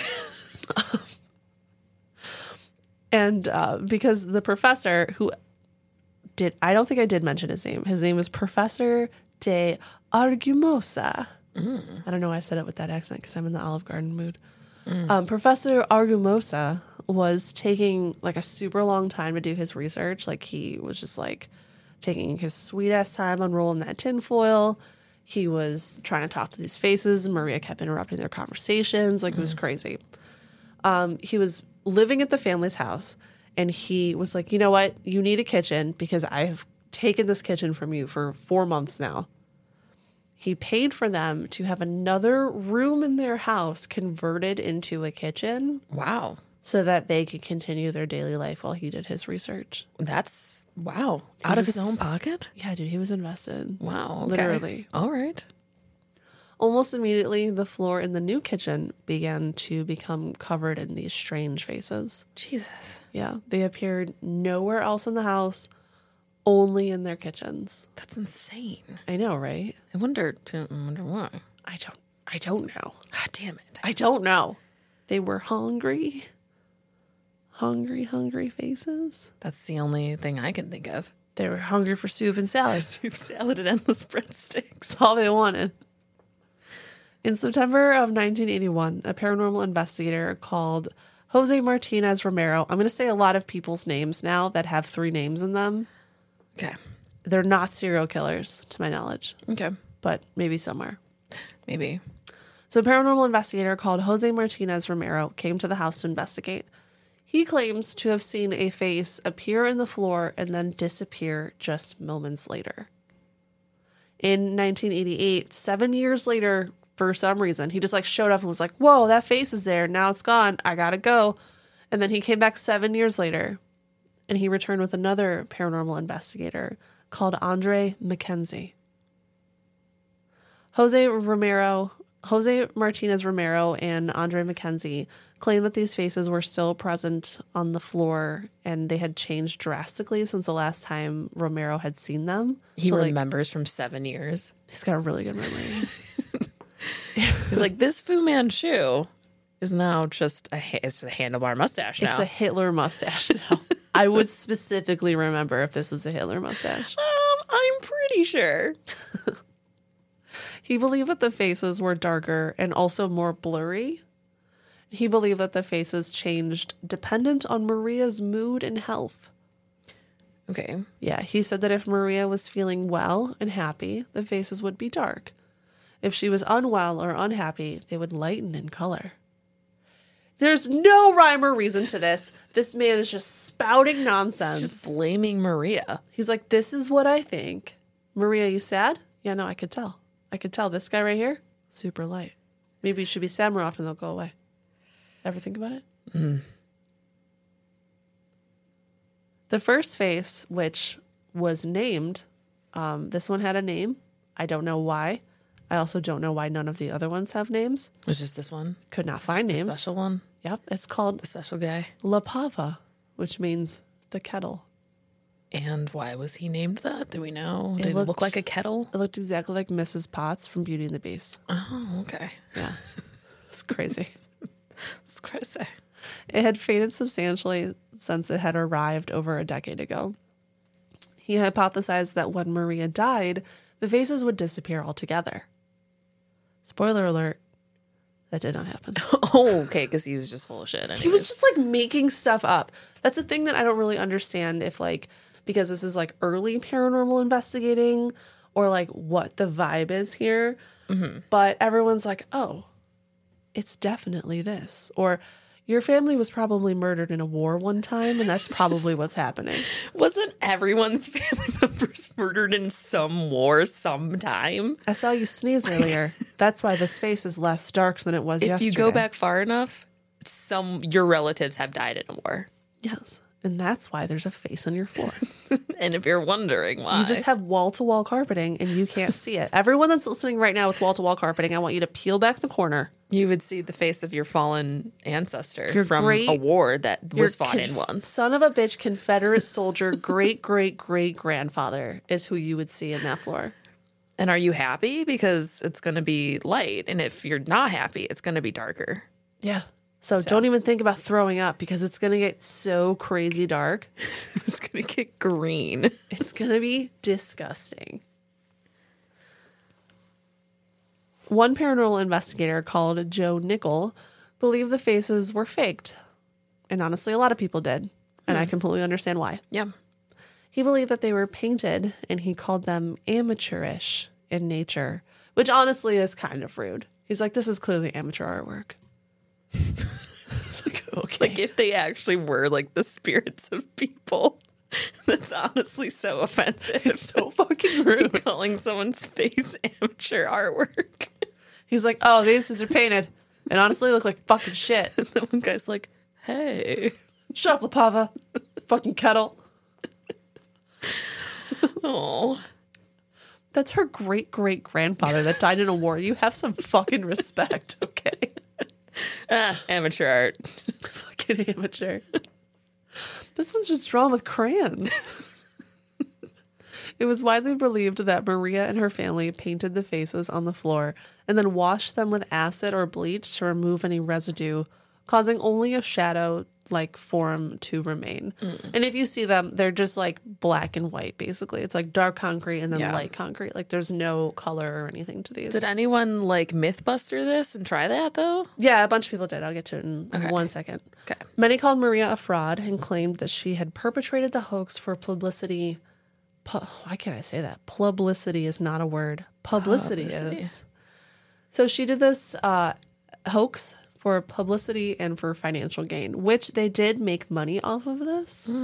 Speaker 3: And because the professor who did, I don't think I did mention his name. His name was Professor de Argumosa. I don't know why I said it with that accent because I'm in the Olive Garden mood. Professor Argumosa was taking like a super long time to do his research. Like he was just like taking his sweet ass time unrolling that tinfoil. He was trying to talk to these faces. And Maria kept interrupting their conversations. Like it was crazy. He was living at the family's house and he was like, you know what? You need a kitchen because I've taken this kitchen from you for 4 months now. He paid for them to have another room in their house converted into a kitchen
Speaker 4: Wow.
Speaker 3: so that they could continue their daily life while he did his research.
Speaker 4: That's, wow. Out of his
Speaker 3: was-
Speaker 4: own pocket?
Speaker 3: Yeah, dude, he was invested.
Speaker 4: Wow. Okay.
Speaker 3: Literally.
Speaker 4: All right.
Speaker 3: Almost immediately, the floor in the new kitchen began to become covered in these strange faces.
Speaker 4: Jesus.
Speaker 3: Yeah, they appeared nowhere else in the house, only in their kitchens.
Speaker 4: That's insane.
Speaker 3: I know, right?
Speaker 4: I wonder why.
Speaker 3: I don't know.
Speaker 4: God damn it.
Speaker 3: I don't know. They were hungry. Hungry faces.
Speaker 4: That's the only thing I can think of.
Speaker 3: They were hungry for soup and salad.
Speaker 4: Soup salad and endless breadsticks.
Speaker 3: That's all they wanted. In September of 1981, a paranormal investigator called Jose Martinez Romero. I'm going to say a lot of people's names now that have 3 names in them.
Speaker 4: Okay.
Speaker 3: They're not serial killers, to my knowledge,
Speaker 4: Okay.
Speaker 3: but maybe somewhere.
Speaker 4: Maybe.
Speaker 3: So a paranormal investigator called Jose Martinez Romero came to the house to investigate. He claims to have seen a face appear in the floor and then disappear just moments later. In 1988, 7 years later, for some reason, he just like showed up and was like, whoa, that face is there. Now it's gone. I gotta go. And then he came back 7 years later and he returned with another paranormal investigator called Andre Mackenzie. Jose Martinez Romero and Andre Mackenzie claimed that these faces were still present on the floor and they had changed drastically since the last time Romero had seen them.
Speaker 4: He
Speaker 3: So, like,
Speaker 4: remembers from 7 years.
Speaker 3: he's got a really good memory.
Speaker 4: He's like, this Fu Manchu is now just it's just a handlebar mustache now.
Speaker 3: It's a Hitler mustache now. I would specifically remember if this was a Hitler mustache.
Speaker 4: I'm pretty sure.
Speaker 3: He believed that the faces were darker and also more blurry. He believed that the faces changed dependent on Maria's mood and health.
Speaker 4: Okay.
Speaker 3: Yeah, he said that if Maria was feeling well and happy, the faces would be dark. If she was unwell or unhappy, they would lighten in color. There's no rhyme or reason to this. This man is just spouting nonsense.
Speaker 4: Just blaming Maria.
Speaker 3: He's like, this is what I think. Maria, you sad? Yeah, no, I could tell. I could tell. This guy right here, super light. Maybe you should be sad more often, they'll go away. Ever think about it?
Speaker 4: Mm.
Speaker 3: The first face, which was named, this one had a name. I don't know why. I also don't know why none of the other ones have names.
Speaker 4: It was just this one.
Speaker 3: Could not find
Speaker 4: The
Speaker 3: names.
Speaker 4: special one.
Speaker 3: Yep, it's called
Speaker 4: The special guy.
Speaker 3: La Pava, which means the kettle.
Speaker 4: And why was he named that? Do we know? Did it
Speaker 3: looked-
Speaker 4: look like a kettle?
Speaker 3: It looked exactly like Mrs. Potts from Beauty and the Beast.
Speaker 4: Oh, okay.
Speaker 3: Yeah, it's crazy.
Speaker 4: It's crazy.
Speaker 3: It had faded substantially since it had arrived over a decade ago. He hypothesized that when Maria died, the faces would disappear altogether. Spoiler alert, that did not happen.
Speaker 4: Oh, okay, because he was just full of shit.
Speaker 3: He was
Speaker 4: anyways.
Speaker 3: just like making stuff up. That's the thing that I don't really understand if like, because this is like early paranormal investigating or like what the vibe is here.
Speaker 4: Mm-hmm.
Speaker 3: But everyone's like, oh, it's definitely this. Or your family was probably murdered in a war one time and that's probably what's happening.
Speaker 4: Wasn't everyone's family members murdered in some war sometime?
Speaker 3: I saw you sneeze earlier. That's why this face is less dark than it was
Speaker 4: If
Speaker 3: yesterday.
Speaker 4: you go back far enough, your relatives have died in a war.
Speaker 3: Yes. And that's why there's a face on your floor.
Speaker 4: And if you're wondering why,
Speaker 3: You just have wall-to-wall carpeting and you can't see it. Everyone that's listening right now with wall-to-wall carpeting, I want you to peel back the corner.
Speaker 4: you would see the face of your fallen ancestor
Speaker 3: Your
Speaker 4: from
Speaker 3: great-
Speaker 4: a war that was fought
Speaker 3: Your
Speaker 4: in once.
Speaker 3: Son of a bitch, Confederate soldier, great-great-great-grandfather is who you would see in that floor.
Speaker 4: And are you happy? Because it's going to be light. And if you're not happy, it's going to be darker.
Speaker 3: Yeah. So don't even think about throwing up because it's going to get so crazy dark.
Speaker 4: It's going to get green.
Speaker 3: It's going to be disgusting. One paranormal investigator called Joe Nickel believed the faces were faked. And honestly, a lot of people did. And I completely understand why.
Speaker 4: Yeah.
Speaker 3: He believed that they were painted and he called them amateurish in nature, which honestly is kind of rude. He's like, this is clearly amateur artwork. It's like, okay.
Speaker 4: Like if they actually were like the spirits of people. That's honestly so offensive.
Speaker 3: It's so fucking rude.
Speaker 4: Calling someone's face amateur artwork.
Speaker 3: He's like, oh, these are painted. And honestly, look like fucking shit.
Speaker 4: And the one guy's like, hey.
Speaker 3: Shut up, La Pava. Fucking kettle.
Speaker 4: Oh.
Speaker 3: That's her great-great-grandfather that died in a war. You have some fucking respect, okay?
Speaker 4: Amateur art.
Speaker 3: Fucking amateur. This one's just drawn with crayons. It was widely believed that Maria and her family painted the faces on the floor and then washed them with acid or bleach to remove any residue, causing only a shadow like form to remain. And if you see them, they're just like black and white basically. It's like dark concrete and then
Speaker 4: Yeah.
Speaker 3: light concrete. Like there's no color or anything to these.
Speaker 4: Did anyone like Mythbuster this and try that though?
Speaker 3: Yeah, a bunch of people did. I'll get to it in 1 second.
Speaker 4: Okay.
Speaker 3: Many called Maria a fraud and claimed that she had perpetrated the hoax for publicity. Why can't I say that? Publicity is not a word. Publicity is. So she did this hoax for publicity and for financial gain, which they did make money off of this.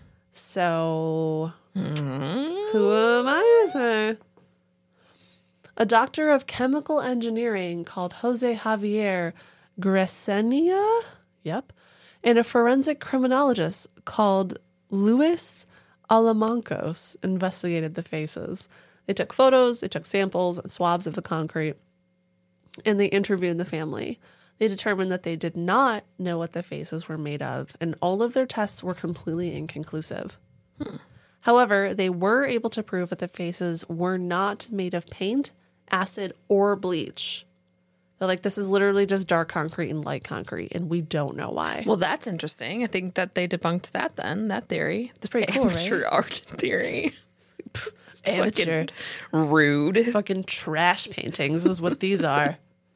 Speaker 3: So who am I to say? A doctor of chemical engineering called Jose Javier Gresenia, and a forensic criminologist called Luis Alamancos investigated the faces. They took photos, they took samples and swabs of the concrete, and they interviewed the family. They determined that they did not know what the faces were made of, and all of their tests were completely inconclusive. However, they were able to prove that the faces were not made of paint, acid, or bleach. They're like, this is literally just dark concrete and light concrete, and we don't know why.
Speaker 4: Well, that's interesting. I think that they debunked that then, that theory. It's
Speaker 3: pretty cool, right?
Speaker 4: amateur art theory. It's
Speaker 3: Amateur.
Speaker 4: fucking rude.
Speaker 3: Fucking trash paintings is what these are.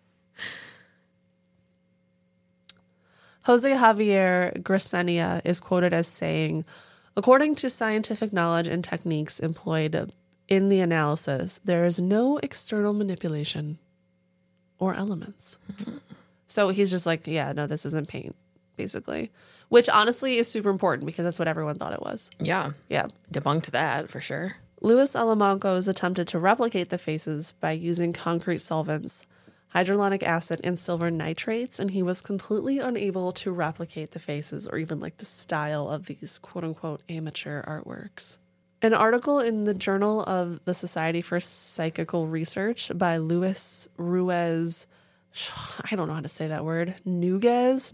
Speaker 3: Jose Javier Gresenia is quoted as saying, according to scientific knowledge and techniques employed in the analysis, there is no external manipulation or elements. So he's just like, yeah, no, this isn't paint, basically. Which honestly is super important because that's what everyone thought it was.
Speaker 4: Yeah.
Speaker 3: Yeah.
Speaker 4: Debunked that for sure.
Speaker 3: Luis Alamancos attempted to replicate the faces by using concrete solvents, hydrolonic acid, and silver nitrates, and he was completely unable to replicate the faces or even like the style of these quote-unquote amateur artworks. An article in the Journal of the Society for Psychical Research by Luis Ruiz, I don't know how to say that word, Nuggets,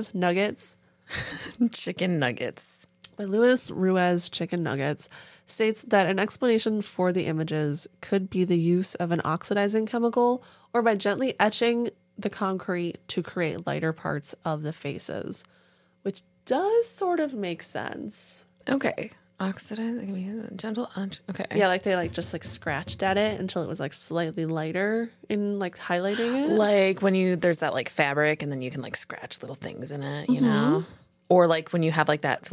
Speaker 4: Chicken nuggets.
Speaker 3: by Luis Ruiz Chicken Nuggets, states that an explanation for the images could be the use of an oxidizing chemical or by gently etching the concrete to create lighter parts of the faces, which does sort of make sense.
Speaker 4: Okay. Oxidizing, gentle. Okay.
Speaker 3: Yeah, like they like just like scratched at it until it was like slightly lighter in like highlighting it.
Speaker 4: Like when there's that like fabric and then you can like scratch little things in it, you
Speaker 3: Mm-hmm.
Speaker 4: know? Or like when you have like that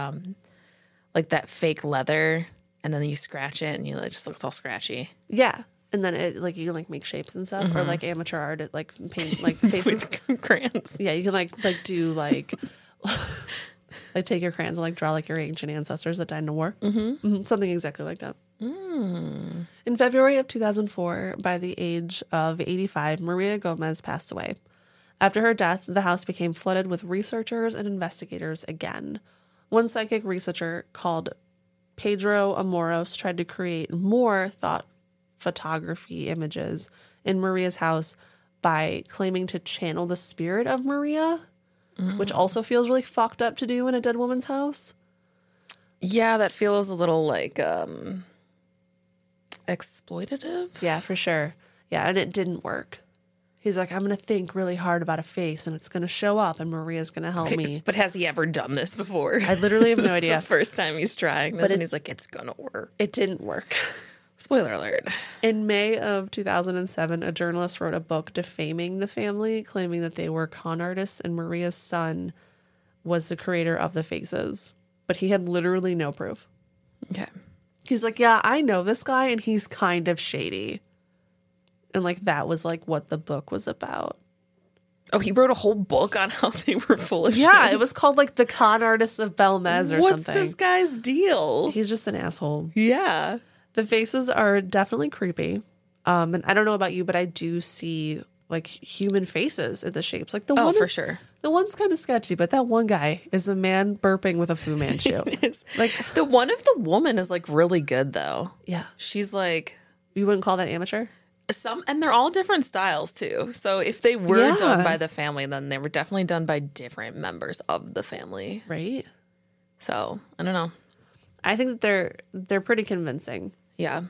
Speaker 4: fake leather and then you scratch it and you it just looks all scratchy.
Speaker 3: Yeah. And then it like you can like make shapes and stuff or like amateur art, it, like paint like faces.
Speaker 4: With crayons.
Speaker 3: Yeah, you can like do like like take your crayons and like draw like your ancient ancestors that died in a war. Mm-hmm. Something exactly like that. In February of 2004, by the age of 85, Maria Gomez passed away. After her death, the house became flooded with researchers and investigators again. One psychic researcher called Pedro Amoros tried to create more thought photography images in Maria's house by claiming to channel the spirit of Maria, which also feels really fucked up to do in a dead woman's house.
Speaker 4: Yeah, that feels a little like exploitative.
Speaker 3: Yeah, for sure. Yeah, and it didn't work. He's like, I'm going to think really hard about a face and it's going to show up and Maria's going to help me.
Speaker 4: But has he ever done this before?
Speaker 3: I literally have no
Speaker 4: This is
Speaker 3: idea.
Speaker 4: the first time he's trying this, and he's like, it's gonna work.
Speaker 3: It didn't work.
Speaker 4: Spoiler alert.
Speaker 3: In May of 2007, a journalist wrote a book defaming the family, claiming that they were con artists and Maria's son was the creator of the faces. But he had literally no proof.
Speaker 4: Okay.
Speaker 3: He's like, yeah, I know this guy and he's kind of shady. And like that was like what the book was about.
Speaker 4: Oh, he wrote a whole book on how they were full of
Speaker 3: Yeah,
Speaker 4: shit.
Speaker 3: it was called like The Con Artists of Belmez or
Speaker 4: What's
Speaker 3: something.
Speaker 4: this guy's deal?
Speaker 3: He's just an asshole.
Speaker 4: Yeah.
Speaker 3: The faces are definitely creepy. And I don't know about you, but I do see like human faces in the shapes. Like the
Speaker 4: Oh,
Speaker 3: one
Speaker 4: for
Speaker 3: is,
Speaker 4: sure.
Speaker 3: The one's kind of sketchy, but that one guy is a man burping with a Fu Manchu.
Speaker 4: It's
Speaker 3: Like,
Speaker 4: the one of the woman is like really good though.
Speaker 3: yeah.
Speaker 4: She's like
Speaker 3: You wouldn't call that amateur?
Speaker 4: and they're all different styles too. So if they were
Speaker 3: Yeah.
Speaker 4: done by the family, then they were definitely done by different members of the family.
Speaker 3: Right?
Speaker 4: So I don't know.
Speaker 3: I think that they're pretty convincing.
Speaker 4: Yeah.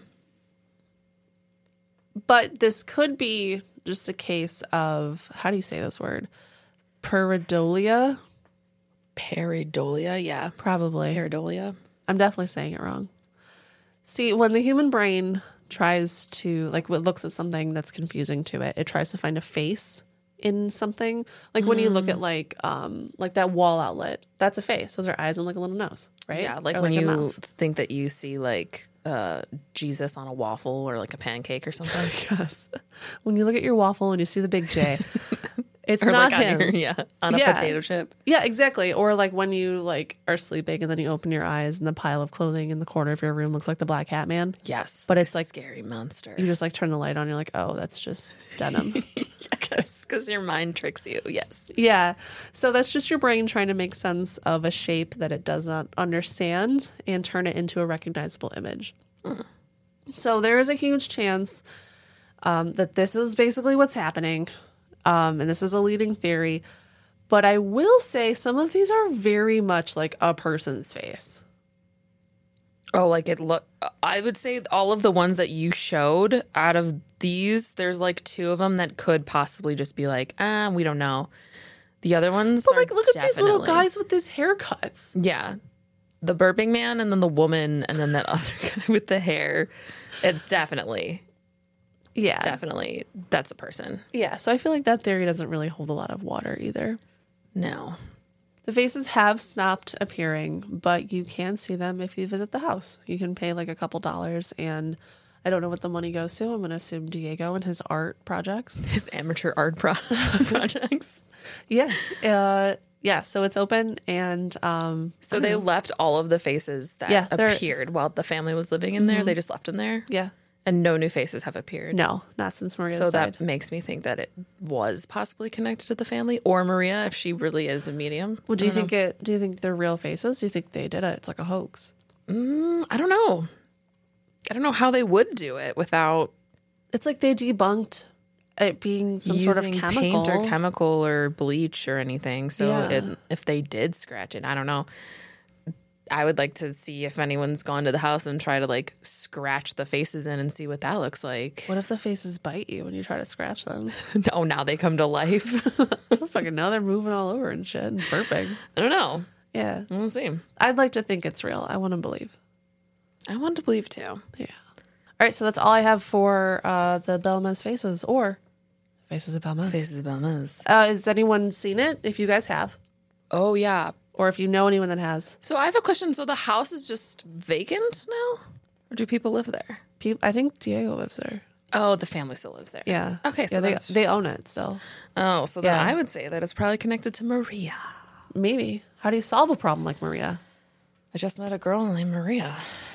Speaker 3: But this could be just a case of, how do you say this word? Pareidolia?
Speaker 4: Pareidolia, yeah.
Speaker 3: Probably.
Speaker 4: Pareidolia.
Speaker 3: I'm definitely saying it wrong. See, when the human brain tries to, like, it looks at something that's confusing to it, it tries to find a face in something. Like when you look at like that wall outlet, that's a face. Those are eyes and like a little nose, right?
Speaker 4: Yeah, like
Speaker 3: Or
Speaker 4: when
Speaker 3: a
Speaker 4: you
Speaker 3: mouth.
Speaker 4: think that you see like Jesus on a waffle or like a pancake or something.
Speaker 3: Yes. When you look at your waffle and you see the big J, it's
Speaker 4: Or
Speaker 3: not
Speaker 4: like
Speaker 3: him.
Speaker 4: on a
Speaker 3: Yeah.
Speaker 4: potato chip.
Speaker 3: Yeah, exactly. Or like when you like are sleeping and then you open your eyes and the pile of clothing in the corner of your room looks like the Black Hat Man.
Speaker 4: Yes.
Speaker 3: But
Speaker 4: like
Speaker 3: it's
Speaker 4: a
Speaker 3: like-
Speaker 4: scary monster.
Speaker 3: You just like turn the light on. You're like, oh, that's just denim.
Speaker 4: Yes, because your mind tricks you. Yes.
Speaker 3: Yeah. So that's just your brain trying to make sense of a shape that it does not understand and turn it into a recognizable image. So there is a huge chance that this is basically what's happening. And this is a leading theory. But I will say some of these are very much like a person's face.
Speaker 4: Oh, like it look. I would say all of the ones that you showed out of these, there's like 2 of them that could possibly just be like, we don't know. The other ones,
Speaker 3: But
Speaker 4: are
Speaker 3: like, look at these little
Speaker 4: definitely-
Speaker 3: guys with these haircuts.
Speaker 4: Yeah, the burping man, and then the woman, and then that other guy with the hair. It's definitely that's a person.
Speaker 3: Yeah. So I feel like that theory doesn't really hold a lot of water either.
Speaker 4: No.
Speaker 3: The faces have stopped appearing, but you can see them if you visit the house. You can pay like a couple dollars, and I don't know what the money goes to. I'm going to assume Diego and his art projects.
Speaker 4: His amateur art projects.
Speaker 3: Yeah. Yeah. So it's open, and
Speaker 4: So they left all of the faces that
Speaker 3: Yeah, they're-
Speaker 4: appeared while the family was living in there. They just left them there.
Speaker 3: yeah.
Speaker 4: And no new faces have appeared.
Speaker 3: No, not since Maria's
Speaker 4: So
Speaker 3: died.
Speaker 4: that makes me think that it was possibly connected to the family or Maria if she really is a medium.
Speaker 3: Well, do you think they're real faces? Do you think they did it? It's like a hoax.
Speaker 4: I don't know. I don't know how they would do it without
Speaker 3: It's like they debunked it being some
Speaker 4: using
Speaker 3: sort of chemical.
Speaker 4: paint or chemical or bleach or anything. So
Speaker 3: Yeah.
Speaker 4: if they did scratch it, I don't know. I would like to see if anyone's gone to the house and try to like scratch the faces in and see what that looks like.
Speaker 3: What if the faces bite you when you try to scratch them?
Speaker 4: Oh, now they come to life.
Speaker 3: I don't fucking know. They're moving all over and shit and burping.
Speaker 4: I don't know.
Speaker 3: Yeah.
Speaker 4: We'll see.
Speaker 3: I'd like to think it's real. I want to believe.
Speaker 4: I want to believe too.
Speaker 3: Yeah. All right. So that's all I have for the Belmez faces or Faces of Belmez.
Speaker 4: Faces of Belmez.
Speaker 3: Has anyone seen it? If you guys have,
Speaker 4: Oh, yeah.
Speaker 3: or if you know anyone that has.
Speaker 4: So I have a question. So the house is just vacant now? Or do people live there?
Speaker 3: I think Diego lives there.
Speaker 4: Oh, the family still lives there.
Speaker 3: Yeah.
Speaker 4: Okay, so
Speaker 3: yeah,
Speaker 4: that's-
Speaker 3: they own it still.
Speaker 4: Oh, so then
Speaker 3: Yeah.
Speaker 4: I would say that it's probably connected to Maria.
Speaker 3: Maybe. How do you solve a problem like Maria?
Speaker 4: I just met a girl named Maria.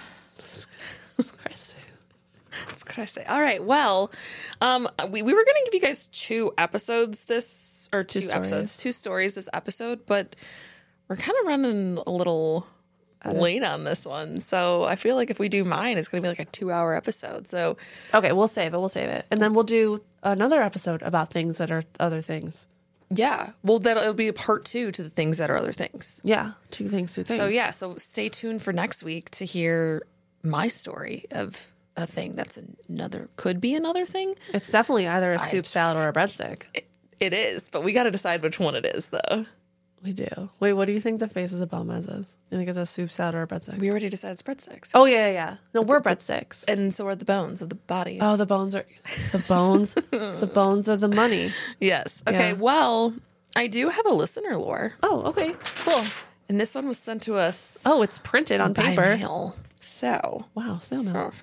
Speaker 3: That's crazy.
Speaker 4: That's what I say. All right. Well, we were going to give you guys 2 episodes this, or two episodes, 2 stories this episode, but we're kind of running a little late on this one. So I feel like if we do mine, it's going to be like a 2-hour episode. So
Speaker 3: Okay, we'll save it. We'll save it, and then we'll do another episode about things that are other things.
Speaker 4: yeah, well, it'll be a part 2 to the things that are other things.
Speaker 3: Yeah, two things.
Speaker 4: So yeah, so stay tuned for next week to hear my story of a thing that's could be another thing.
Speaker 3: It's definitely either a soup salad or a breadstick.
Speaker 4: It is, but we got to decide which one it is, though.
Speaker 3: We do. Wait, what do you think the Faces of Belmez is? You think it's a soup salad or a breadstick?
Speaker 4: We already decided it's breadsticks.
Speaker 3: Oh yeah. No, we're breadsticks.
Speaker 4: And so are the bones of the bodies.
Speaker 3: Oh, the bones are the bones. The bones are the money.
Speaker 4: yes. Okay.
Speaker 3: Yeah.
Speaker 4: Well, I do have a listener lore,
Speaker 3: Oh, okay, cool.
Speaker 4: and this one was sent to us
Speaker 3: Oh, it's printed on
Speaker 4: by
Speaker 3: paper.
Speaker 4: mail. So,
Speaker 3: Wow, snail mail.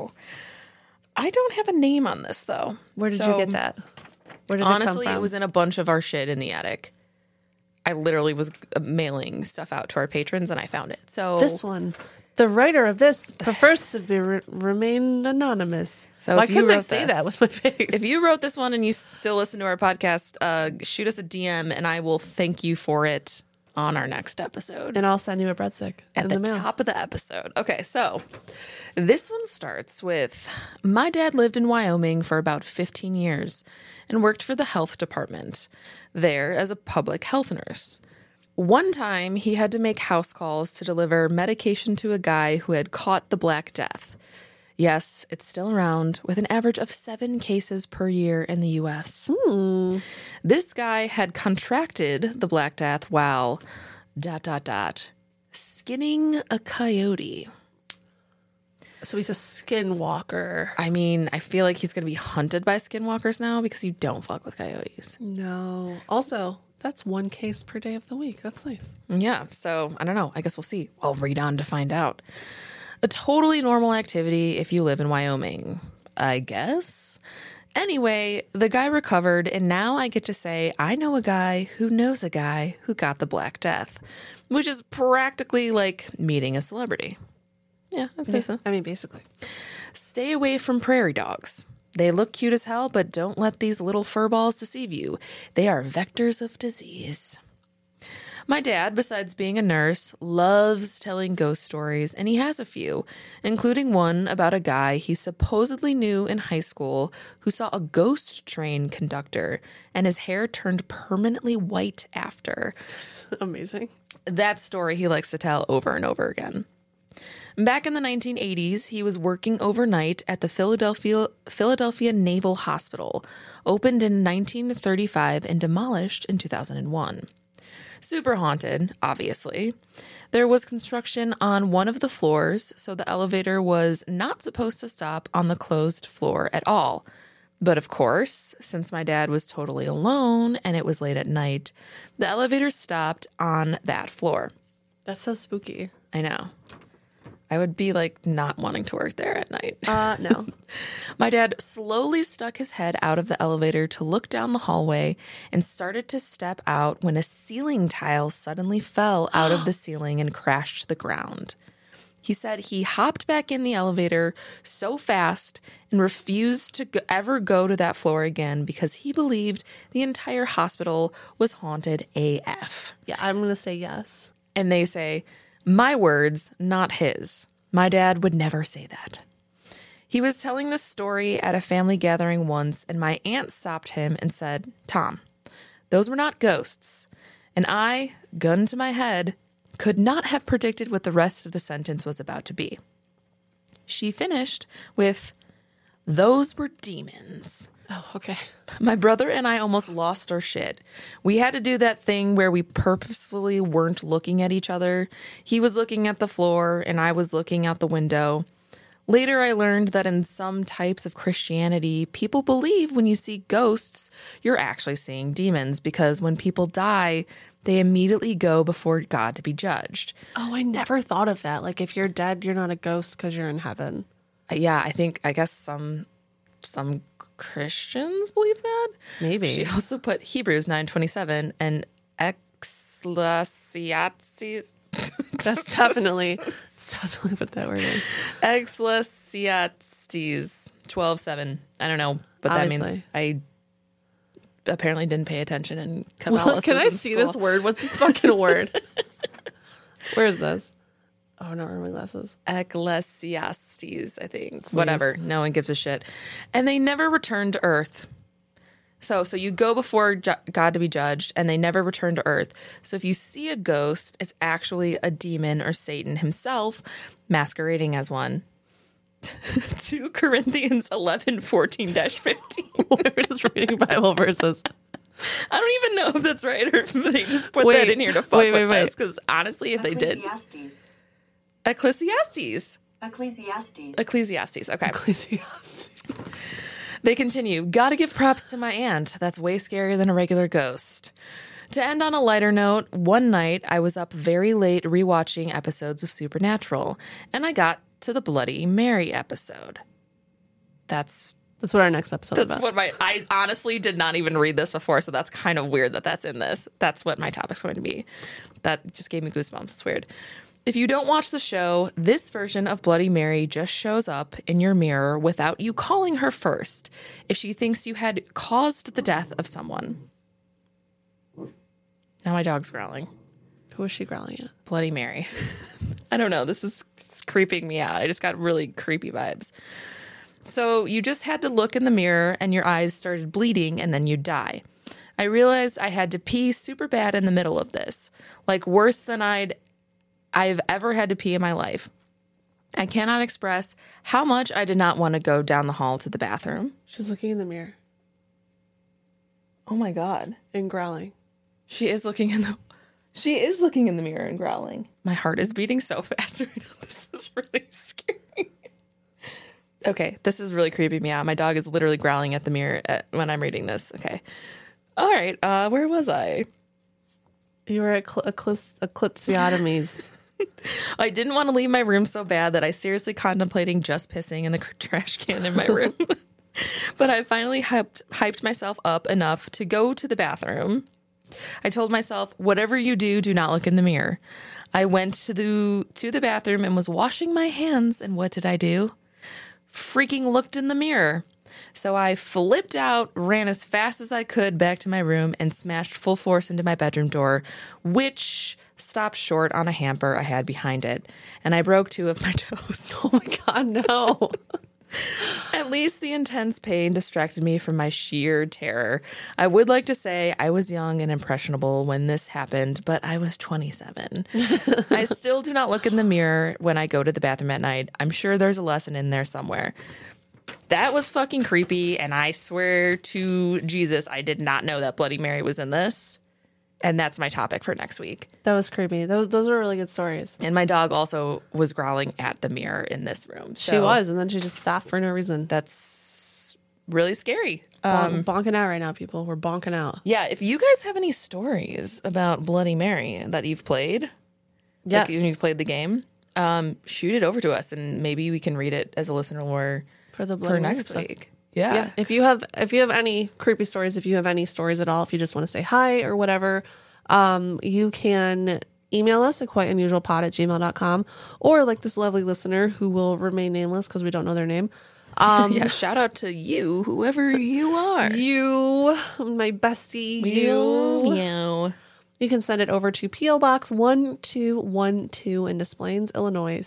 Speaker 4: I don't have a name on this though.
Speaker 3: Where did
Speaker 4: So,
Speaker 3: you get that? Where did
Speaker 4: Honestly,
Speaker 3: it come from?
Speaker 4: it was in a bunch of our shit in the attic. I literally was mailing stuff out to our patrons, and I found it. So
Speaker 3: this one. The writer of this prefers to be remain anonymous.
Speaker 4: So
Speaker 3: why
Speaker 4: if you
Speaker 3: couldn't I
Speaker 4: wrote
Speaker 3: say
Speaker 4: this-
Speaker 3: that with my face?
Speaker 4: if you wrote this one and you still listen to our podcast, shoot us a DM, and I will thank you for it on our next episode.
Speaker 3: and I'll send you a breadstick
Speaker 4: At
Speaker 3: in
Speaker 4: the
Speaker 3: the mail.
Speaker 4: top of the episode. Okay, so this one starts with my dad lived in Wyoming for about 15 years and worked for the health department there as a public health nurse. One time, he had to make house calls to deliver medication to a guy who had caught the Black Death. Yes, it's still around, with an average of 7 cases per year in the U.S. This guy had contracted the Black Death while Skinning a coyote.
Speaker 3: So he's a skinwalker.
Speaker 4: I mean, I feel like he's going to be hunted by skinwalkers now because you don't fuck with coyotes.
Speaker 3: No. Also, that's one case per day of the week. That's nice.
Speaker 4: Yeah, so I don't know. I guess we'll see. I'll read on to find out. A totally normal activity if you live in Wyoming, I guess. Anyway, the guy recovered, and now I get to say I know a guy who knows a guy who got the Black Death, which is practically like meeting a celebrity. Yeah, I'd say so.
Speaker 3: I mean, basically.
Speaker 4: Stay away from prairie dogs. They look cute as hell, but don't let these little furballs deceive you. They are vectors of disease. My dad, besides being a nurse, loves telling ghost stories, and he has a few, including one about a guy he supposedly knew in high school who saw a ghost train conductor, and his hair turned permanently white after.
Speaker 3: Amazing.
Speaker 4: That story he likes to tell over and over again. Back in the 1980s, he was working overnight at the Philadelphia Naval Hospital, opened in 1935 and demolished in 2001. Super haunted, obviously. There was construction on one of the floors, so the elevator was not supposed to stop on the closed floor at all. But of course, since my dad was totally alone and it was late at night, the elevator stopped on that floor.
Speaker 3: That's so spooky.
Speaker 4: I know. I would be like not wanting to work there at night.
Speaker 3: No.
Speaker 4: My dad slowly stuck his head out of the elevator to look down the hallway and started to step out when a ceiling tile suddenly fell out of the ceiling and crashed to the ground. He said he hopped back in the elevator so fast and refused to ever go to that floor again because he believed the entire hospital was haunted AF.
Speaker 3: Yeah, I'm going to say yes.
Speaker 4: And they say, my words, not his. My dad would never say that. He was telling this story at a family gathering once, and my aunt stopped him and said, Tom, those were not ghosts. And I, gun to my head, could not have predicted what the rest of the sentence was about to be. She finished with, those were demons.
Speaker 3: Oh, okay.
Speaker 4: My brother and I almost lost our shit. We had to do that thing where we purposefully weren't looking at each other. He was looking at the floor and I was looking out the window. Later, I learned that in some types of Christianity, people believe when you see ghosts, you're actually seeing demons because when people die, they immediately go before God to be judged.
Speaker 3: Oh, I never thought of that. Like, if you're dead, you're not a ghost because you're in heaven.
Speaker 4: Yeah, I guess some Christians believe that.
Speaker 3: Maybe.
Speaker 4: She also put Hebrews 9:27 and Ecclesiastes.
Speaker 3: That's definitely what that word is.
Speaker 4: Ecclesiastes 12:7. I don't know, but that
Speaker 3: Obviously.
Speaker 4: means I apparently didn't pay attention in
Speaker 3: Well,
Speaker 4: Catholicism.
Speaker 3: can I see this word? What's this fucking word? Where is this? Oh, I'm not wearing my glasses.
Speaker 4: Ecclesiastes, I think. Whatever. No one gives a shit. And they never returned to Earth. So you go before God to be judged, and they never return to Earth. So if you see a ghost, it's actually a demon or Satan himself masquerading as one. 2 Corinthians 11:14-15.
Speaker 3: We're just reading Bible verses.
Speaker 4: I don't even know if that's right or if they just put
Speaker 3: Wait,
Speaker 4: that in here to fuck
Speaker 3: wait,
Speaker 4: with
Speaker 3: wait.
Speaker 4: us. Because honestly, if they did.
Speaker 1: Ecclesiastes.
Speaker 4: Ecclesiastes.
Speaker 1: Ecclesiastes.
Speaker 4: Ecclesiastes. Okay.
Speaker 3: Ecclesiastes.
Speaker 4: They continue. Gotta give props to my aunt. That's way scarier than a regular ghost. To end on a lighter note, one night I was up very late rewatching episodes of Supernatural, and I got to the Bloody Mary episode. That's
Speaker 3: That's what our next episode is about.
Speaker 4: what I honestly did not even read this before, so that's kind of weird that that's in this. That's what my topic's going to be. That just gave me goosebumps. It's weird. If you don't watch the show, this version of Bloody Mary just shows up in your mirror without you calling her first if she thinks you had caused the death of someone. Now my dog's growling.
Speaker 3: Who is she growling at?
Speaker 4: Bloody Mary. I don't know. This is creeping me out. I just got really creepy vibes. So you just had to look in the mirror and your eyes started bleeding and then you'd die. I realized I had to pee super bad in the middle of this. Like worse than I've ever had to pee in my life. I cannot express how much I did not want to go down the hall to the bathroom.
Speaker 3: She's looking in the mirror
Speaker 4: Oh my God.
Speaker 3: and growling.
Speaker 4: She is looking in the... She is looking in the mirror and growling. My heart is beating so fast right now. This is really scary. Okay, this is really creeping me out. My dog is literally growling at the mirror when I'm reading this. Okay. All right. Where was I?
Speaker 3: You were at Eclipsiotomies.
Speaker 4: I didn't want to leave my room so bad that I seriously contemplating just pissing in the trash can in my room. But I finally hyped myself up enough to go to the bathroom. I told myself, whatever you do, do not look in the mirror. I went to the bathroom and was washing my hands, and what did I do? Freaking looked in the mirror. So I flipped out, ran as fast as I could back to my room, and smashed full force into my bedroom door, which stopped short on a hamper I had behind it. And I broke 2 of my toes.
Speaker 3: Oh my God, no.
Speaker 4: At least the intense pain distracted me from my sheer terror. I would like to say I was young and impressionable when this happened, but I was 27. I still do not look in the mirror when I go to the bathroom at night. I'm sure there's a lesson in there somewhere. That was fucking creepy, and I swear to Jesus, I did not know that Bloody Mary was in this. And that's my topic for next week.
Speaker 3: That was creepy. Those were really good stories.
Speaker 4: And my dog also was growling at the mirror in this room. So
Speaker 3: She was, and then she just stopped for no reason.
Speaker 4: that's really scary.
Speaker 3: Bonking out right now, people. We're bonking out.
Speaker 4: Yeah, if you guys have any stories about Bloody Mary that you've played,
Speaker 3: Yes.
Speaker 4: like when you've played the game, shoot it over to us, and maybe we can read it as a listener or
Speaker 3: for the Bloody
Speaker 4: for
Speaker 3: Mary
Speaker 4: next
Speaker 3: episode.
Speaker 4: week. Yeah.
Speaker 3: Yeah. If you have any creepy stories, if you have any stories at all, if you just want to say hi or whatever, you can email us at quiteunusualpod@gmail.com, or like this lovely listener who will remain nameless because we don't know their name.
Speaker 4: Yeah, shout out to you, whoever you are.
Speaker 3: You, my bestie,
Speaker 4: We love you.
Speaker 3: You can send it over to P.O. Box 1212 in Des Plaines, Illinois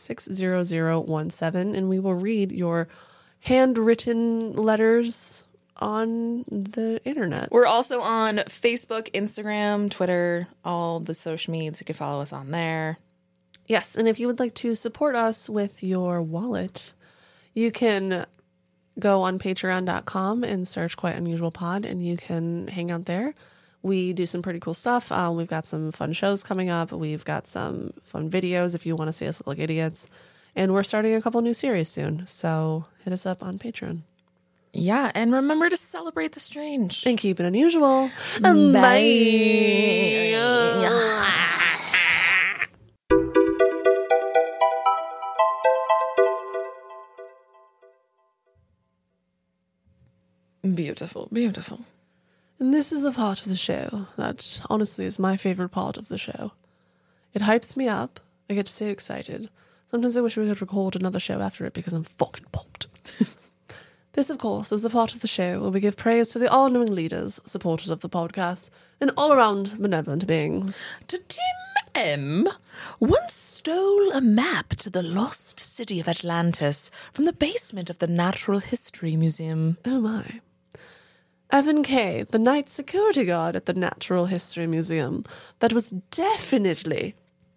Speaker 3: 60017, and we will read your handwritten letters on the internet.
Speaker 4: We're also on Facebook, Instagram, Twitter, all the social medias. You can follow us on there.
Speaker 3: Yes, and if you would like to support us with your wallet, you can go on patreon.com and search Quite Unusual Pod, and you can hang out there. We do some pretty cool stuff. We've got some fun shows coming up. We've got some fun videos if you want to see us look like idiots. And we're starting a couple new series soon, so hit us up on Patreon.
Speaker 4: Yeah, and remember to celebrate the strange.
Speaker 3: And keep it unusual.
Speaker 4: Bye. Beautiful, beautiful.
Speaker 3: And this is a part of the show that honestly is my favorite part of the show. It hypes me up. I get so excited. Sometimes I wish we could record another show after it because I'm fucking pumped. This, of course, is the part of the show where we give praise to the all-knowing leaders, supporters of the podcast, and all-around benevolent beings.
Speaker 4: To Tim M. once stole a map to the lost city of Atlantis from the basement of the Natural History Museum.
Speaker 3: Oh my. Evan K., the night security guard at the Natural History Museum, that was definitely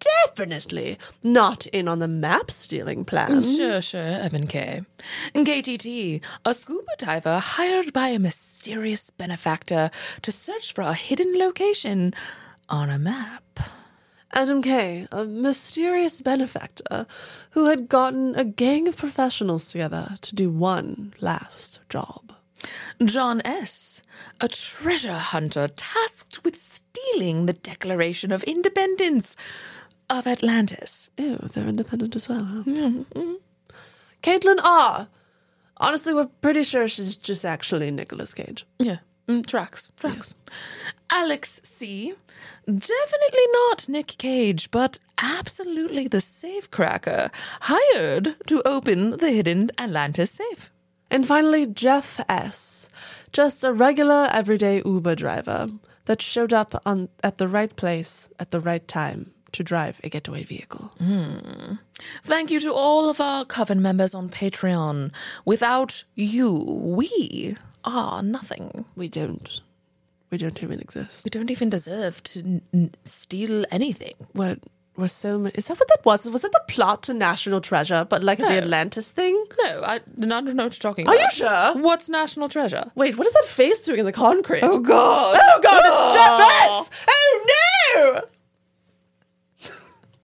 Speaker 3: not in on the map-stealing plan.
Speaker 4: Sure, Evan K. KTT, a scuba diver hired by a mysterious benefactor to search for a hidden location on a map.
Speaker 3: Adam K., a mysterious benefactor who had gotten a gang of professionals together to do one last job.
Speaker 4: John S., a treasure hunter tasked with stealing the Declaration of Independence of Atlantis.
Speaker 3: Oh, they're independent as well, huh? Mm-hmm. Caitlin R. Honestly, we're pretty sure she's just actually Nicolas Cage.
Speaker 4: Yeah, tracks. Alex C., definitely not Nick Cage, but absolutely the safecracker, hired to open the hidden Atlantis safe.
Speaker 3: And finally, Jeff S., just a regular everyday Uber driver that showed up at the right place at the right time to drive a getaway vehicle.
Speaker 4: Thank you to all of our Coven members on Patreon. Without you, we are nothing.
Speaker 3: We don't even exist.
Speaker 4: We don't even deserve to steal anything.
Speaker 3: We're so many. Is that what that was? Was it the plot to National Treasure, but like the Atlantis thing?
Speaker 4: No, I don't know what you're talking about.
Speaker 3: Are you sure?
Speaker 4: What's National Treasure?
Speaker 3: Wait, what is that face doing in the concrete?
Speaker 4: God.
Speaker 3: Oh God, it's Jeff S! Oh no!